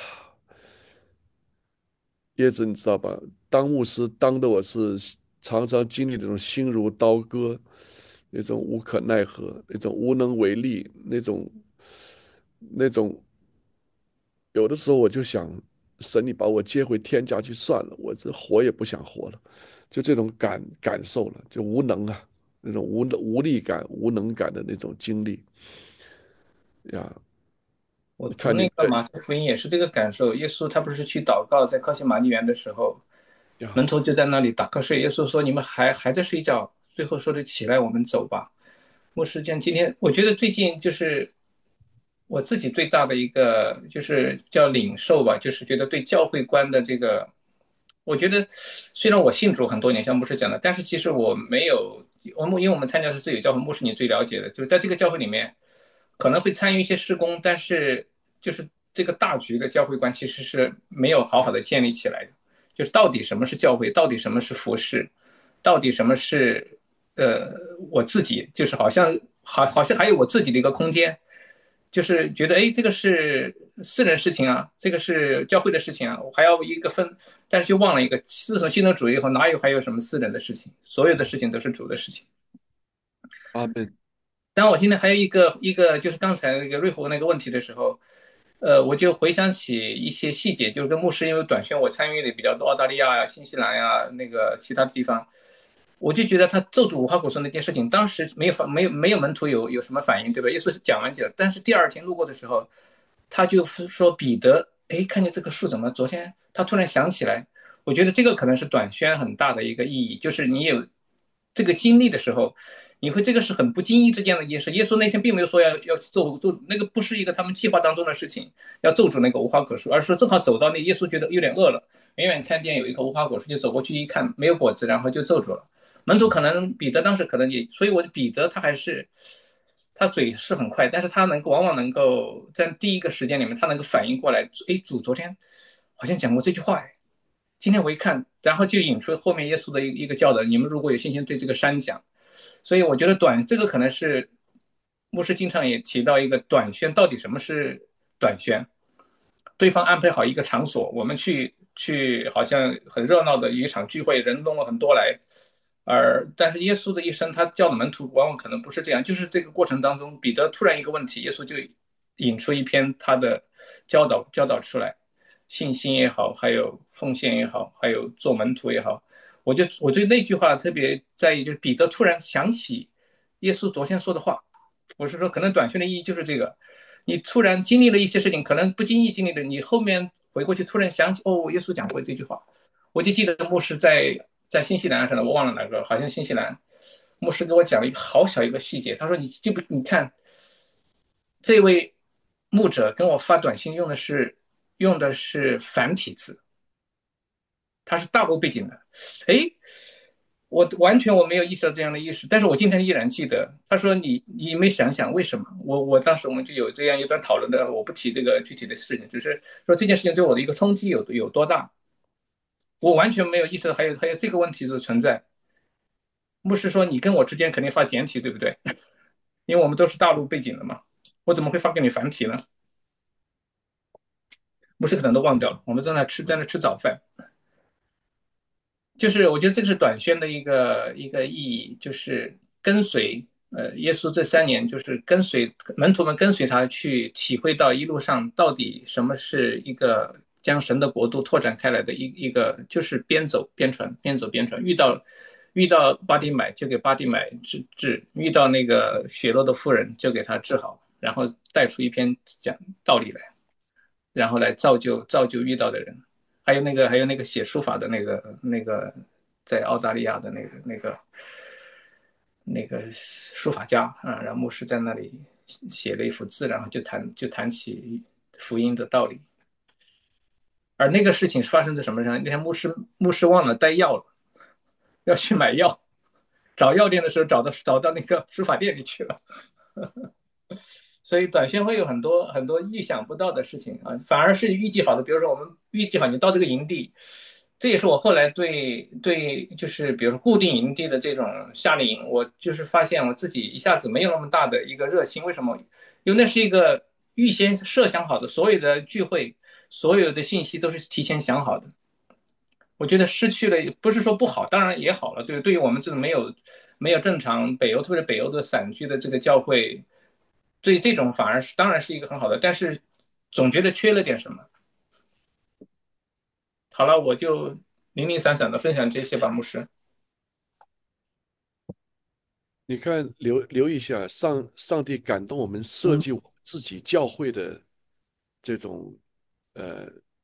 叶子，你知道吧？当牧师当的我是常常经历这种心如刀割，那种无可奈何，那种无能为力，那种那种有的时候我就想，神，你把我接回天家去算了，我这活也不想活了，就这种感感受了，就无能啊，那种无无力感、无能感的那种经历呀。 我读看你在那个马太福音也是这个感受。耶稣他不是去祷告，在靠近马利园的时候， 呀， 门徒就在那里打瞌睡。耶稣说：“你们还还在睡觉？”最后说的：“起来，我们走吧。”牧师讲，今天我觉得最近就是我自己最大的一个就是叫领受吧，就是觉得对教会观的这个，我觉得虽然我信主很多年，像牧师讲的，但是其实我没有，我们因为我们参加的是自由教会，牧师你最了解的，就是在这个教会里面可能会参与一些施工，但是就是这个大局的教会观其实是没有好好的建立起来的。就是到底什么是教会，到底什么是服饰，到底什么是呃我自己，就是好像好好像还有我自己的一个空间，就是觉得哎这个是私人事情啊，这个是教会的事情啊，我还要一个分，但是就忘了一个，自从信了主以后，哪有还有什么私人的事情，所有的事情都是主的事情。 阿门。 当我今天还有一个一个就是刚才那个瑞虎那个问题的时候，呃，我就回想起一些细节，就是跟牧师因为短宣我参与的比较多，澳大利亚呀、新西兰呀那个其他地方，我就觉得他咒诅无花果树那件事情，当时没有反没有没有门徒有有什么反应，对吧？耶稣讲完讲，但是第二天路过的时候，他就说彼得，哎，看见这个树怎么昨天他突然想起来，我觉得这个可能是短宣很大的一个意义，就是你有这个经历的时候。你会这个是很不经意之间的一件事。耶稣那天并没有说要要咒咒，那个不是一个他们计划当中的事情，要咒住那个无花果树，而是正好走到那耶稣觉得有点饿了，远远看见有一棵无花果树，就走过去一看没有果子，然后就咒住了。门徒可能彼得当时可能也，所以我彼得他还是他嘴是很快，但是他能够往往能够在第一个时间里面，他能够反应过来，哎，主昨天好像讲过这句话，哎，今天我一看，然后就引出后面耶稣的一个一个教导：你们如果有信心对这个山讲。所以我觉得短这个可能是牧师经常也提到一个短宣，到底什么是短宣？对方安排好一个场所，我们去去好像很热闹的一场聚会，人弄了很多来，而但是耶稣的一生，他教的门徒往往可能不是这样，就是这个过程当中，彼得突然一个问题，耶稣就引出一篇他的教导教导出来，信心也好，还有奉献也好，还有做门徒也好。我就我对那句话特别在意，就是彼得突然想起耶稣昨天说的话。我是说，可能短宣的意义就是这个：你突然经历了一些事情，可能不经意经历的，你后面回过去突然想起，哦，耶稣讲过这句话。我就记得牧师在在新西兰上的，我忘了哪个，好像新西兰牧师给我讲了一个好小一个细节，他说你记不？你看这位牧者跟我发短信用的是用的是繁体字，他是大陆背景的，哎。我完全我没有意识到这样的意识，但是我今天依然记得。他说你你没想想为什么？我我当时我们就有这样一段讨论的，我不提这个具体的事情，只是说这件事情对我的一个冲击有有多大，我完全没有意识到还有还有这个问题的存在。牧师说你跟我之间肯定发简体对不对？因为我们都是大陆背景的嘛，我怎么会发给你繁体呢？牧师可能都忘掉了，我们在那吃在那吃早饭。就是我觉得这个是短宣的一个一个意义，就是跟随呃耶稣这三年，就是跟随门徒们跟随他去体会到一路上到底什么是一个将神的国度拓展开来的一一个，就是边走边传，边走边传。遇到遇到巴迪买就给巴迪买治治，遇到那个血漏的妇人就给他治好，然后带出一篇讲道理来，然后来造就造就遇到的人。还有那个还有那个写书法的那个那个在澳大利亚的那个那个那个书法家啊，然后牧师在那里写了一幅字，然后就谈就谈起福音的道理。而那个事情是发生在什么上？那天牧师牧师忘了带药了，要去买药，找药店的时候找到找到那个书法店里去了。所以短宣会有很多很多意想不到的事情啊，反而是预计好的。比如说我们预计好你到这个营地，这也是我后来对对就是比如说固定营地的这种夏令营，我就是发现我自己一下子没有那么大的一个热情。为什么？因为那是一个预先设想好的，所有的聚会，所有的信息都是提前想好的。我觉得失去了，不是说不好，当然也好了。对，对于我们这种没有没有正常北欧，特别是北欧的散居的这个教会，对这种反而是当然是一个很好的，但是总觉得缺了点什么。好了，我就零零散散的分享这些吧，牧师。 你看，留留意一下，上上帝感动我们设嗯计我们自己教会的这种呃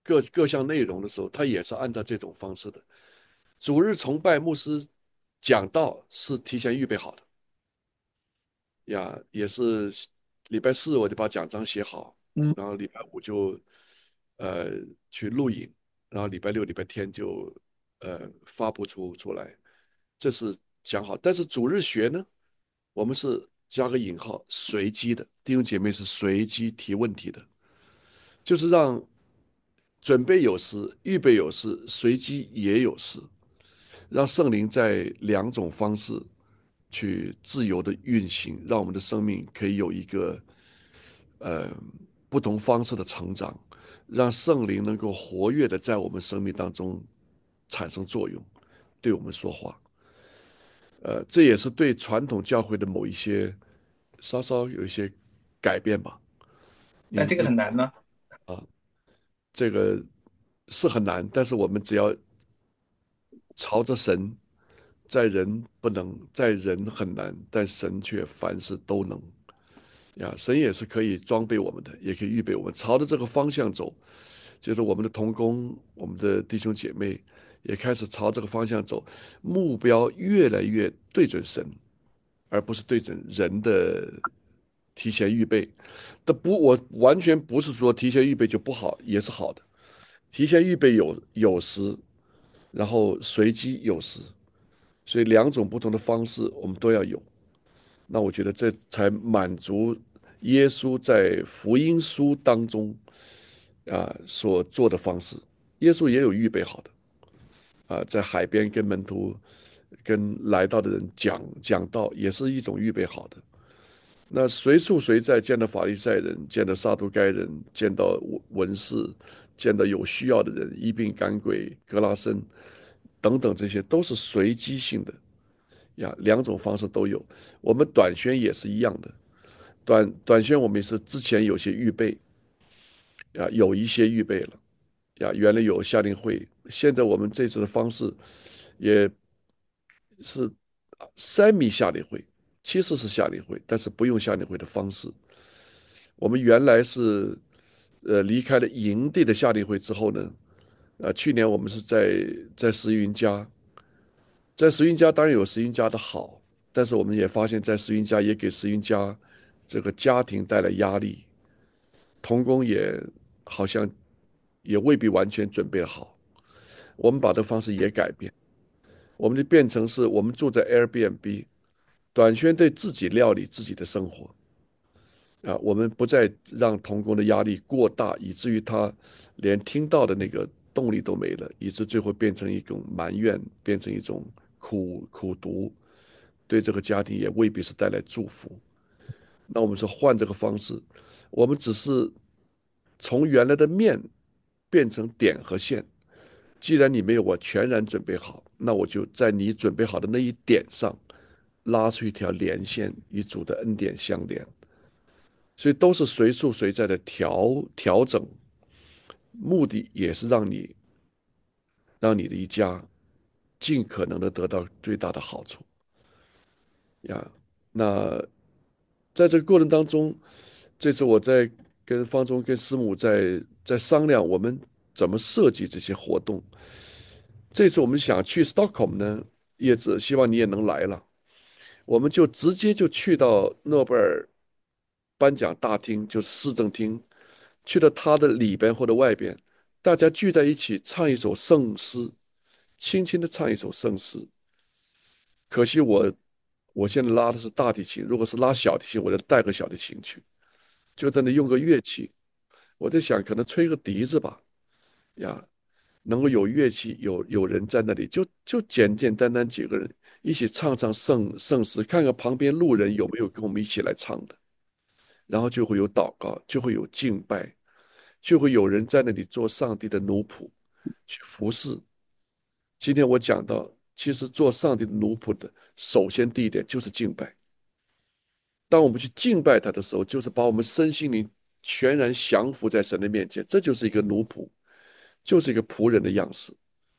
各各项内容的时候，他也是按照这种方式的。主日崇拜牧师讲道是提前预备好的呀，也是礼拜四我就把讲章写好， 嗯， 然后礼拜五就呃去录影，然后礼拜六、礼拜天就呃发布出出来，这是讲好。但是主日学呢，我们是加个引号，随机的，弟兄姐妹是随机提问题的，就是让准备有时，预备有时，随机也有时，让圣灵在两种方式去自由的运行，让我们的生命可以有一个呃不同方式的成长，让圣灵能够活跃的在我们生命当中产生作用，对我们说话。呃，这也是对传统教会的某一些稍稍有一些改变吧。 但这个你你很难呢。 啊，这个是很难，但是我们只要朝着神，在人不能，在人很难，但神却凡事都能呀。神也是可以装备我们的，也可以预备我们，朝着这个方向走。就是我们的同工，我们的弟兄姐妹也开始朝这个方向走，目标越来越对准神，而不是对准人的提前预备。但不，我完全不是说提前预备就不好，也是好的。提前预备有有时，然后随机有时，所以两种不同的方式我们都要有。那我觉得这才满足耶稣在福音书当中啊所做的方式。耶稣也有预备好的啊，在海边跟门徒、跟来到的人讲讲道，也是一种预备好的。那随处随在见到法利赛人，见到撒都该人，见到文士，见到有需要的人，医病赶鬼、格拉森等等，这些都是随机性的呀，两种方式都有。我们短宣也是一样的，短短宣我们也是之前有些预备呀，有一些预备了呀，原来有夏令会，现在我们这次的方式也是三米夏令会，其实是夏令会，但是不用夏令会的方式。我们原来是呃离开了营地的夏令会之后呢，呃，去年我们是在在石云家，在石云家当然有石云家的好，但是我们也发现，在石云家也给石云家这个家庭带来压力，童工也好像也未必完全准备好。我们把这方式也改变，我们就变成是我们住在 Airbnb，短宣队自己料理自己的生活。啊，我们不再让童工的压力过大，以至于他连听到的那个动力都没了，以致最后变成一种埋怨，变成一种苦苦读，对这个家庭也未必是带来祝福。那我们说换这个方式，我们只是从原来的面变成点和线。既然你没有我全然准备好，那我就在你准备好的那一点上拉出一条连线，与主的恩典相连。所以都是随处随在的调调整，目的也是让你让你的一家尽可能的得到最大的好处呀。那在这个过程当中，这次我在跟方中跟师母在在商量我们怎么设计这些活动。这次我们想去 Stockholm 呢，叶子希望你也能来了，我们就直接就去到诺贝尔颁奖大厅，就是市政厅，去到它的里边或者外边，大家聚在一起唱一首圣诗，轻轻的唱一首圣诗。可惜我我现在拉的是大提琴，如果是拉小提琴，我就带个小提琴去，就在那用个乐器。我在想，可能吹个笛子吧，呀，能够有乐器，有有人在那里，就就简简单单几个人一起唱唱圣圣诗，看看旁边路人有没有跟我们一起来唱的，然后就会有祷告，就会有敬拜，就会有人在那里做上帝的奴仆，去服侍。今天我讲到，其实做上帝的奴仆的，首先第一点就是敬拜。当我们去敬拜他的时候，就是把我们身心灵全然降服在神的面前，这就是一个奴仆，就是一个仆人的样式。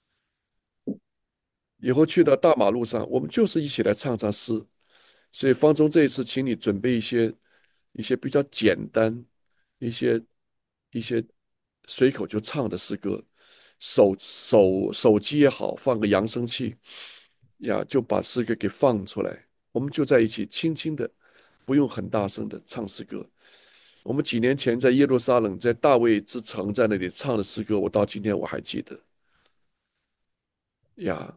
以后去到大马路上，我们就是一起来唱唱诗。所以方中这一次，请你准备一些一些比较简单、一些一些随口就唱的诗歌，手手手机也好，放个扬声器呀，就把诗歌给放出来，我们就在一起轻轻的，不用很大声的唱诗歌。我们几年前在耶路撒冷，在大卫之城，在那里唱的诗歌，我到今天我还记得呀，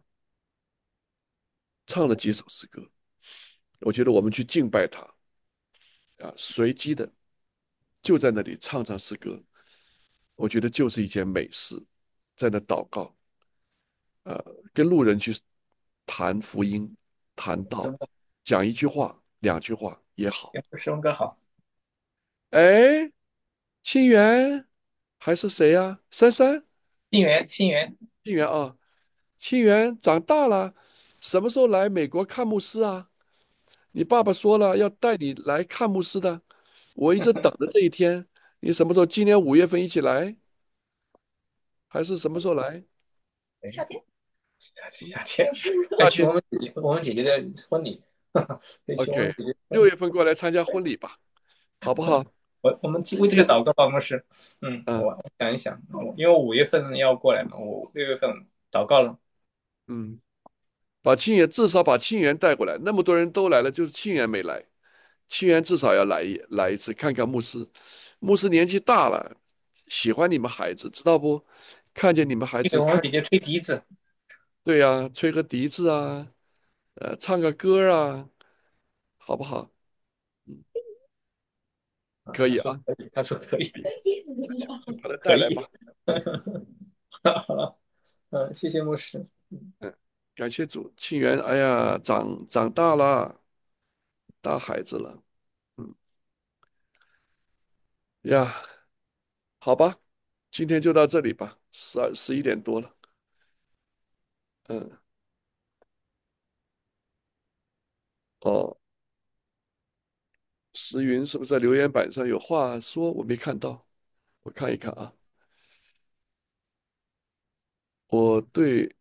唱了几首诗歌。我觉得我们去敬拜他啊，随机的就在那里唱唱诗歌，我觉得就是一件美事，在那祷告，呃，跟路人去谈福音、谈道，讲一句话、两句话也好。 诗文歌好。 哎，清源还是谁呀、珊珊， 清源，清源， 清源啊，清源长大了，什么时候来美国看牧师啊？你爸爸说了要带你来看牧师的，我一直等着这一天。你什么时候？今年五月份一起来，还是什么时候来？ 夏天，夏天，夏天， 夏天去我们姐姐我们姐姐的婚礼，对，去我们 ，OK， 姐姐婚礼。 六月份过来参加婚礼吧，好不好？ 我我们为这个祷告办公室，嗯， 嗯我我想一想，因为我五月份要过来嘛，我六月份祷告了。 嗯，把庆元至少把庆元带过来。那么多人都来了，就是庆元没来。庆元至少要来一来一次，看看牧师。牧师年纪大了，喜欢你们孩子，知道不？看见你们孩因为子开， 我们姐姐吹笛子。 对呀、吹个笛子啊，呃，唱个歌啊，好不好？嗯， 啊，他可以啊， 说可以，他说可以， 可以，把他可以。 带来吧。 好了，嗯，谢谢牧师。 嗯，感谢主，庆元，哎呀，长长大了，大孩子了。嗯呀，好吧，今天就到这里吧，十二十一点多了。嗯，哦，石云是不是在留言板上有话说？我没看到，我看一看啊。我对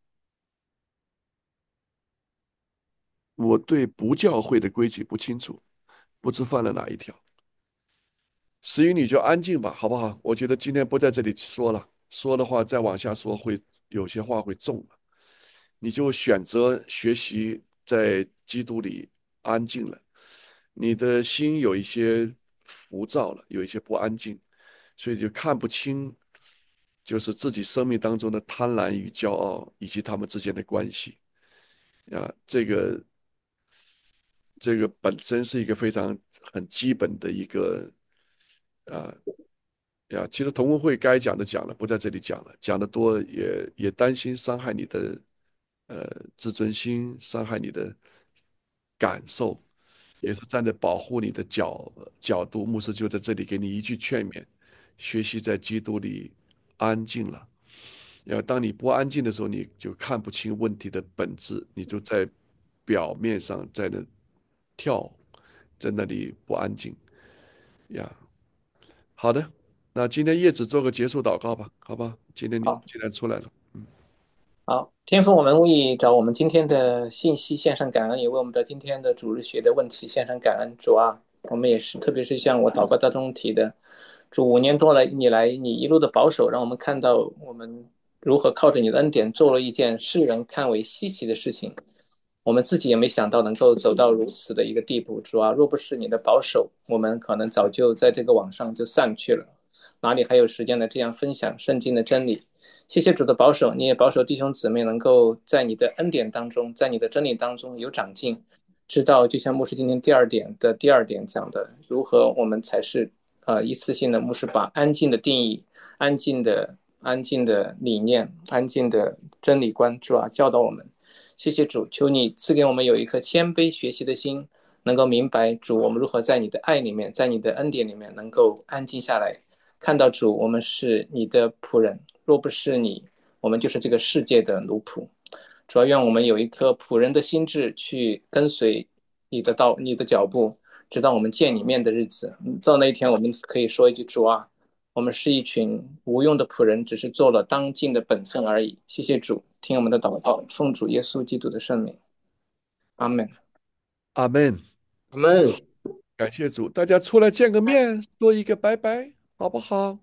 我对不教会的规矩不清楚，不知犯了哪一条。石云你就安静吧，好不好？我觉得今天不在这里说了，说的话再往下说会有些话会重了。你就选择学习在基督里安静了，你的心有一些浮躁了，有一些不安静，所以就看不清，就是自己生命当中的贪婪与骄傲，以及他们之间的关系啊，这个这个本身是一个非常很基本的一个啊呀，其实同工会该讲的讲了，不在这里讲了，讲的多也也担心伤害你的呃自尊心，伤害你的感受，也是站在保护你的角角度，牧师就在这里给你一句劝勉：学习在基督里安静了。要当你不安静的时候，你就看不清问题的本质，你就在表面上在那跳，在那里不安静呀。好的，那今天叶子做个结束祷告吧，好吧？今天你好。 既然出来了， 好，天父，我们为找我们今天的信息献上感恩，也为我们的今天的主日学的问题献上感恩。主啊，我们也是，特别是像我祷告当中提的，主五年多来你来，你一路的保守，让我们看到我们如何靠着你的恩典做了一件世人看为稀奇的事情。我们自己也没想到能够走到如此的一个地步。主啊，若不是你的保守，我们可能早就在这个网上就散去了，哪里还有时间呢？这样分享圣经的真理？谢谢主的保守，你也保守弟兄姊妹能够在你的恩典当中，在你的真理当中有长进，知道就像牧师今天第二点的第二点讲的，如何我们才是呃一次性的牧师把安静的定义、安静的安静的理念、安静的真理观，主啊教导我们。谢谢主，求你赐给我们有一颗谦卑学习的心，能够明白主我们如何在你的爱里面，在你的恩典里面能够安静下来，看到主我们是你的仆人，若不是你，我们就是这个世界的奴仆。主要愿我们有一颗仆人的心智，去跟随你的道、你的脚步，直到我们见你面的日子。到那一天，我们可以说一句：主啊，我们是一群无用的仆人，只是做了当尽的本分而已。谢谢主，听我们的祷告，奉主耶稣基督的圣名，阿门。 阿门， 阿门。 感谢主，大家出来见个面，说一个拜拜，好不好？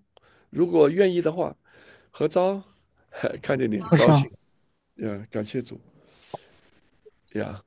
如果愿意的话，合招，看见你很好像高兴呀，感谢主呀。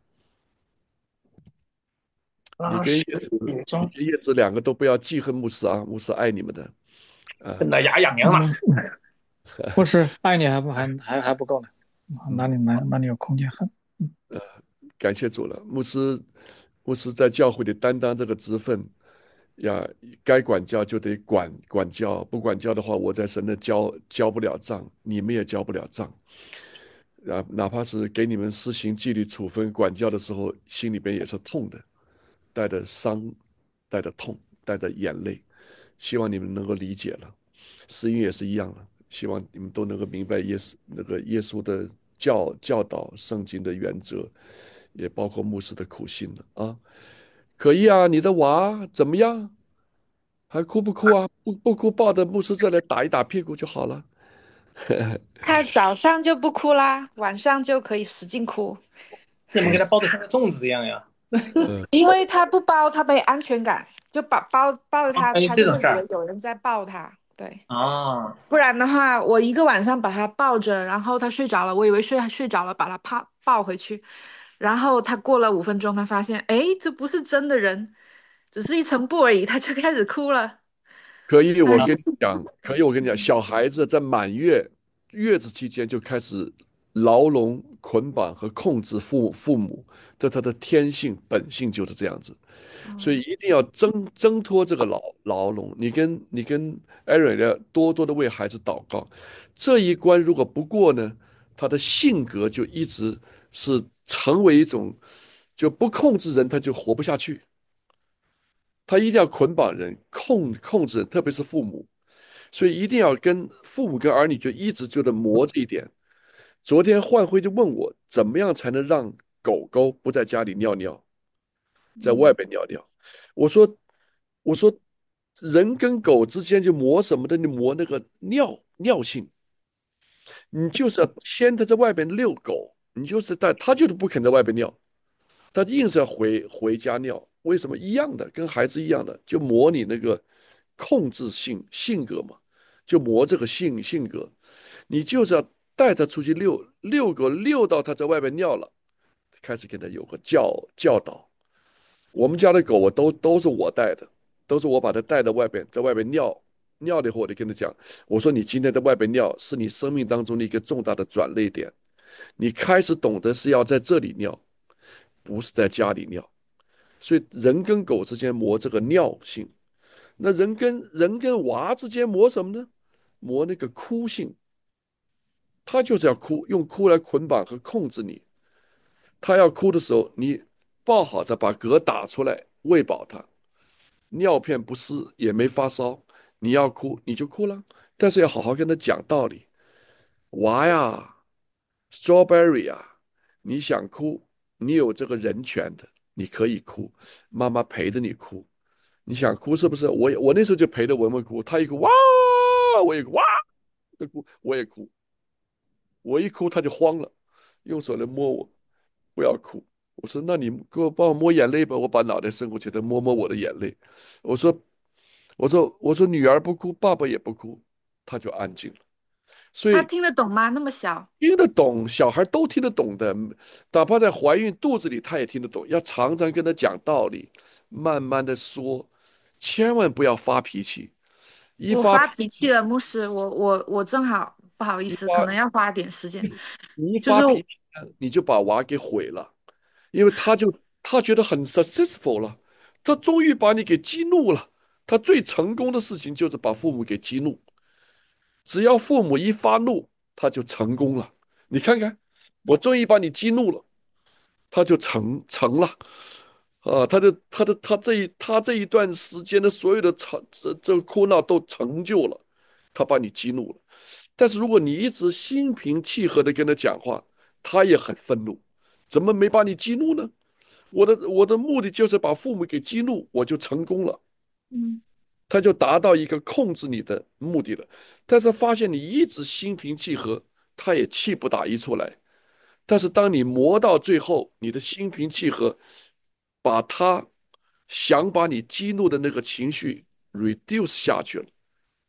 你二十跟叶子， 点钟， 你跟叶子两个都不要记恨牧师啊，牧师爱你们的啊。 恨得牙痒痒了。 嗯，不是爱你还不还还还不够呢，哪里哪哪里有空间恨？ 呃，感谢主了，牧师，牧师在教会里担当这个职分呀，该管教就得管管教，不管教的话，我在神那交交不了账，你们也交不了账。啊，哪怕是给你们施行纪律处分、管教的时候，心里边也是痛的，带着伤，带着痛，带着眼泪。希望你们能够理解了，诗音也是一样的，希望你们都能够明白耶稣那个耶稣的教教导、圣经的原则，也包括牧师的苦心了啊。可以啊，你的娃怎么样？还哭不哭啊？不不哭，抱着牧师这来打一打屁股就好了。 他早上就不哭啦，晚上就可以使劲哭， 你们给他包的像个粽子一样呀？ 嗯， 因为他不抱，他没安全感，就抱抱抱着他， 还有他就会以为这种事儿有人在抱他。对， 啊？ 不然的话，我一个晚上把他抱着，然后他睡着了，我以为睡睡着了，把他抱抱回去，然后他过了五分钟，他发现，哎，这不是真的人，只是一层布而已，他就开始哭了。 可以，我哎， 跟你讲，可以，我跟你讲，小孩子在满月月子期间就开始牢笼、捆绑和控制父父母，这他的天性本性就是这样子，所以嗯一定要挣挣脱这个牢牢笼。你跟你跟艾瑞要多多的为孩子祷告，这一关如果不过呢，他的性格就一直是成为一种就不控制人，他就活不下去。他一定要捆绑人、控控制人，特别是父母。所以一定要跟父母跟儿女就一直就得磨这一点。昨天焕辉就问我，怎么样才能让狗狗不在家里尿尿，在外嗯边尿尿？我说，我说，人跟狗之间就磨什么的？你磨那个尿尿性，你就是要牵它在外边遛狗，你就是带它就是不肯在外边尿，它硬是要回回家尿。为什么一样的？跟孩子一样的，就磨你那个控制性性格嘛，就磨这个性性格。你就是要带他出去遛遛狗，遛到他在外面尿了，开始给他有个教教导。我们家的狗我都都是我带的，都是我把它带到外边，在外边尿尿了以后，我就跟他讲，我说你今天在外边尿是你生命当中的一个重大的转捩点，你开始懂得是要在这里尿，不是在家里尿。所以人跟狗之间磨这个尿性，那人跟人跟娃之间磨什么呢？磨那个哭性。他就是要哭，用哭来捆绑和控制你。他要哭的时候，你抱好他，把嗝打出来，喂饱他，尿片不湿也没发烧，你要哭你就哭了，但是要好好跟他讲道理。娃呀，strawberry 啊，你想哭，你有这个人权的，你可以哭，妈妈陪着你哭。你想哭是不是？我也我那时候就陪着文文哭，他一哭哇，我也哇的哭，我也哭。我一哭他就慌了，用手来摸我，不要哭。我说：“那你给我帮我摸眼泪吧。”我把脑袋伸过去，他摸摸我的眼泪。我说：“我说我说女儿不哭，爸爸也不哭，他就安静了。”所他以听得懂吗？那么小， 听得懂，小孩都听得懂的，哪怕在怀孕肚子里，他也听得懂。要常常跟他讲道理，慢慢的说，千万不要发脾气。一发我发脾气了，牧师，我我我正好不好意思，可一发能要花点时间。 你一就是发脾气呢，你就把娃给毁了。因为他就他觉得很 successful 了，他终于把你给激怒了。他最成功的事情就是把父母给激怒，只要父母一发怒，他就成功了。你看看，我终于把你激怒了，他就成成了啊！他的他的他这一他这一段时间的所有的成这这个哭闹都成就了，他把你激怒了。但是如果你一直心平气和的跟他讲话，他也很愤怒，怎么没把你激怒呢？我的我的目的就是把父母给激怒，我就成功了， 嗯他就达到一个控制你的目的了。但是发现你一直心平气和，他也气不打一处来。但是当你磨到最后，你的心平气和，把他想把你激怒的那个情绪 reduce 下去了，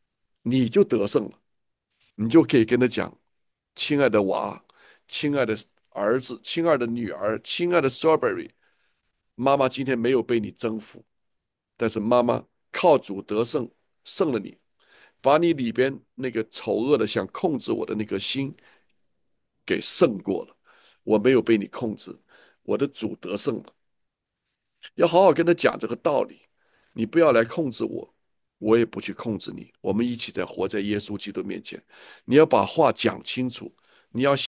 你就得胜了。你就可以跟他讲：亲爱的娃，亲爱的儿子，亲爱的女儿，亲爱的 Strawberry，妈妈今天没有被你征服，但是妈妈靠主得胜，胜了你，把你里边那个丑恶的想控制我的那颗心给胜过了。我没有被你控制，我的主得胜了。要好好跟他讲这个道理，你不要来控制我，我也不去控制你。我们一起在活在耶稣基督面前，你要把话讲清楚，你要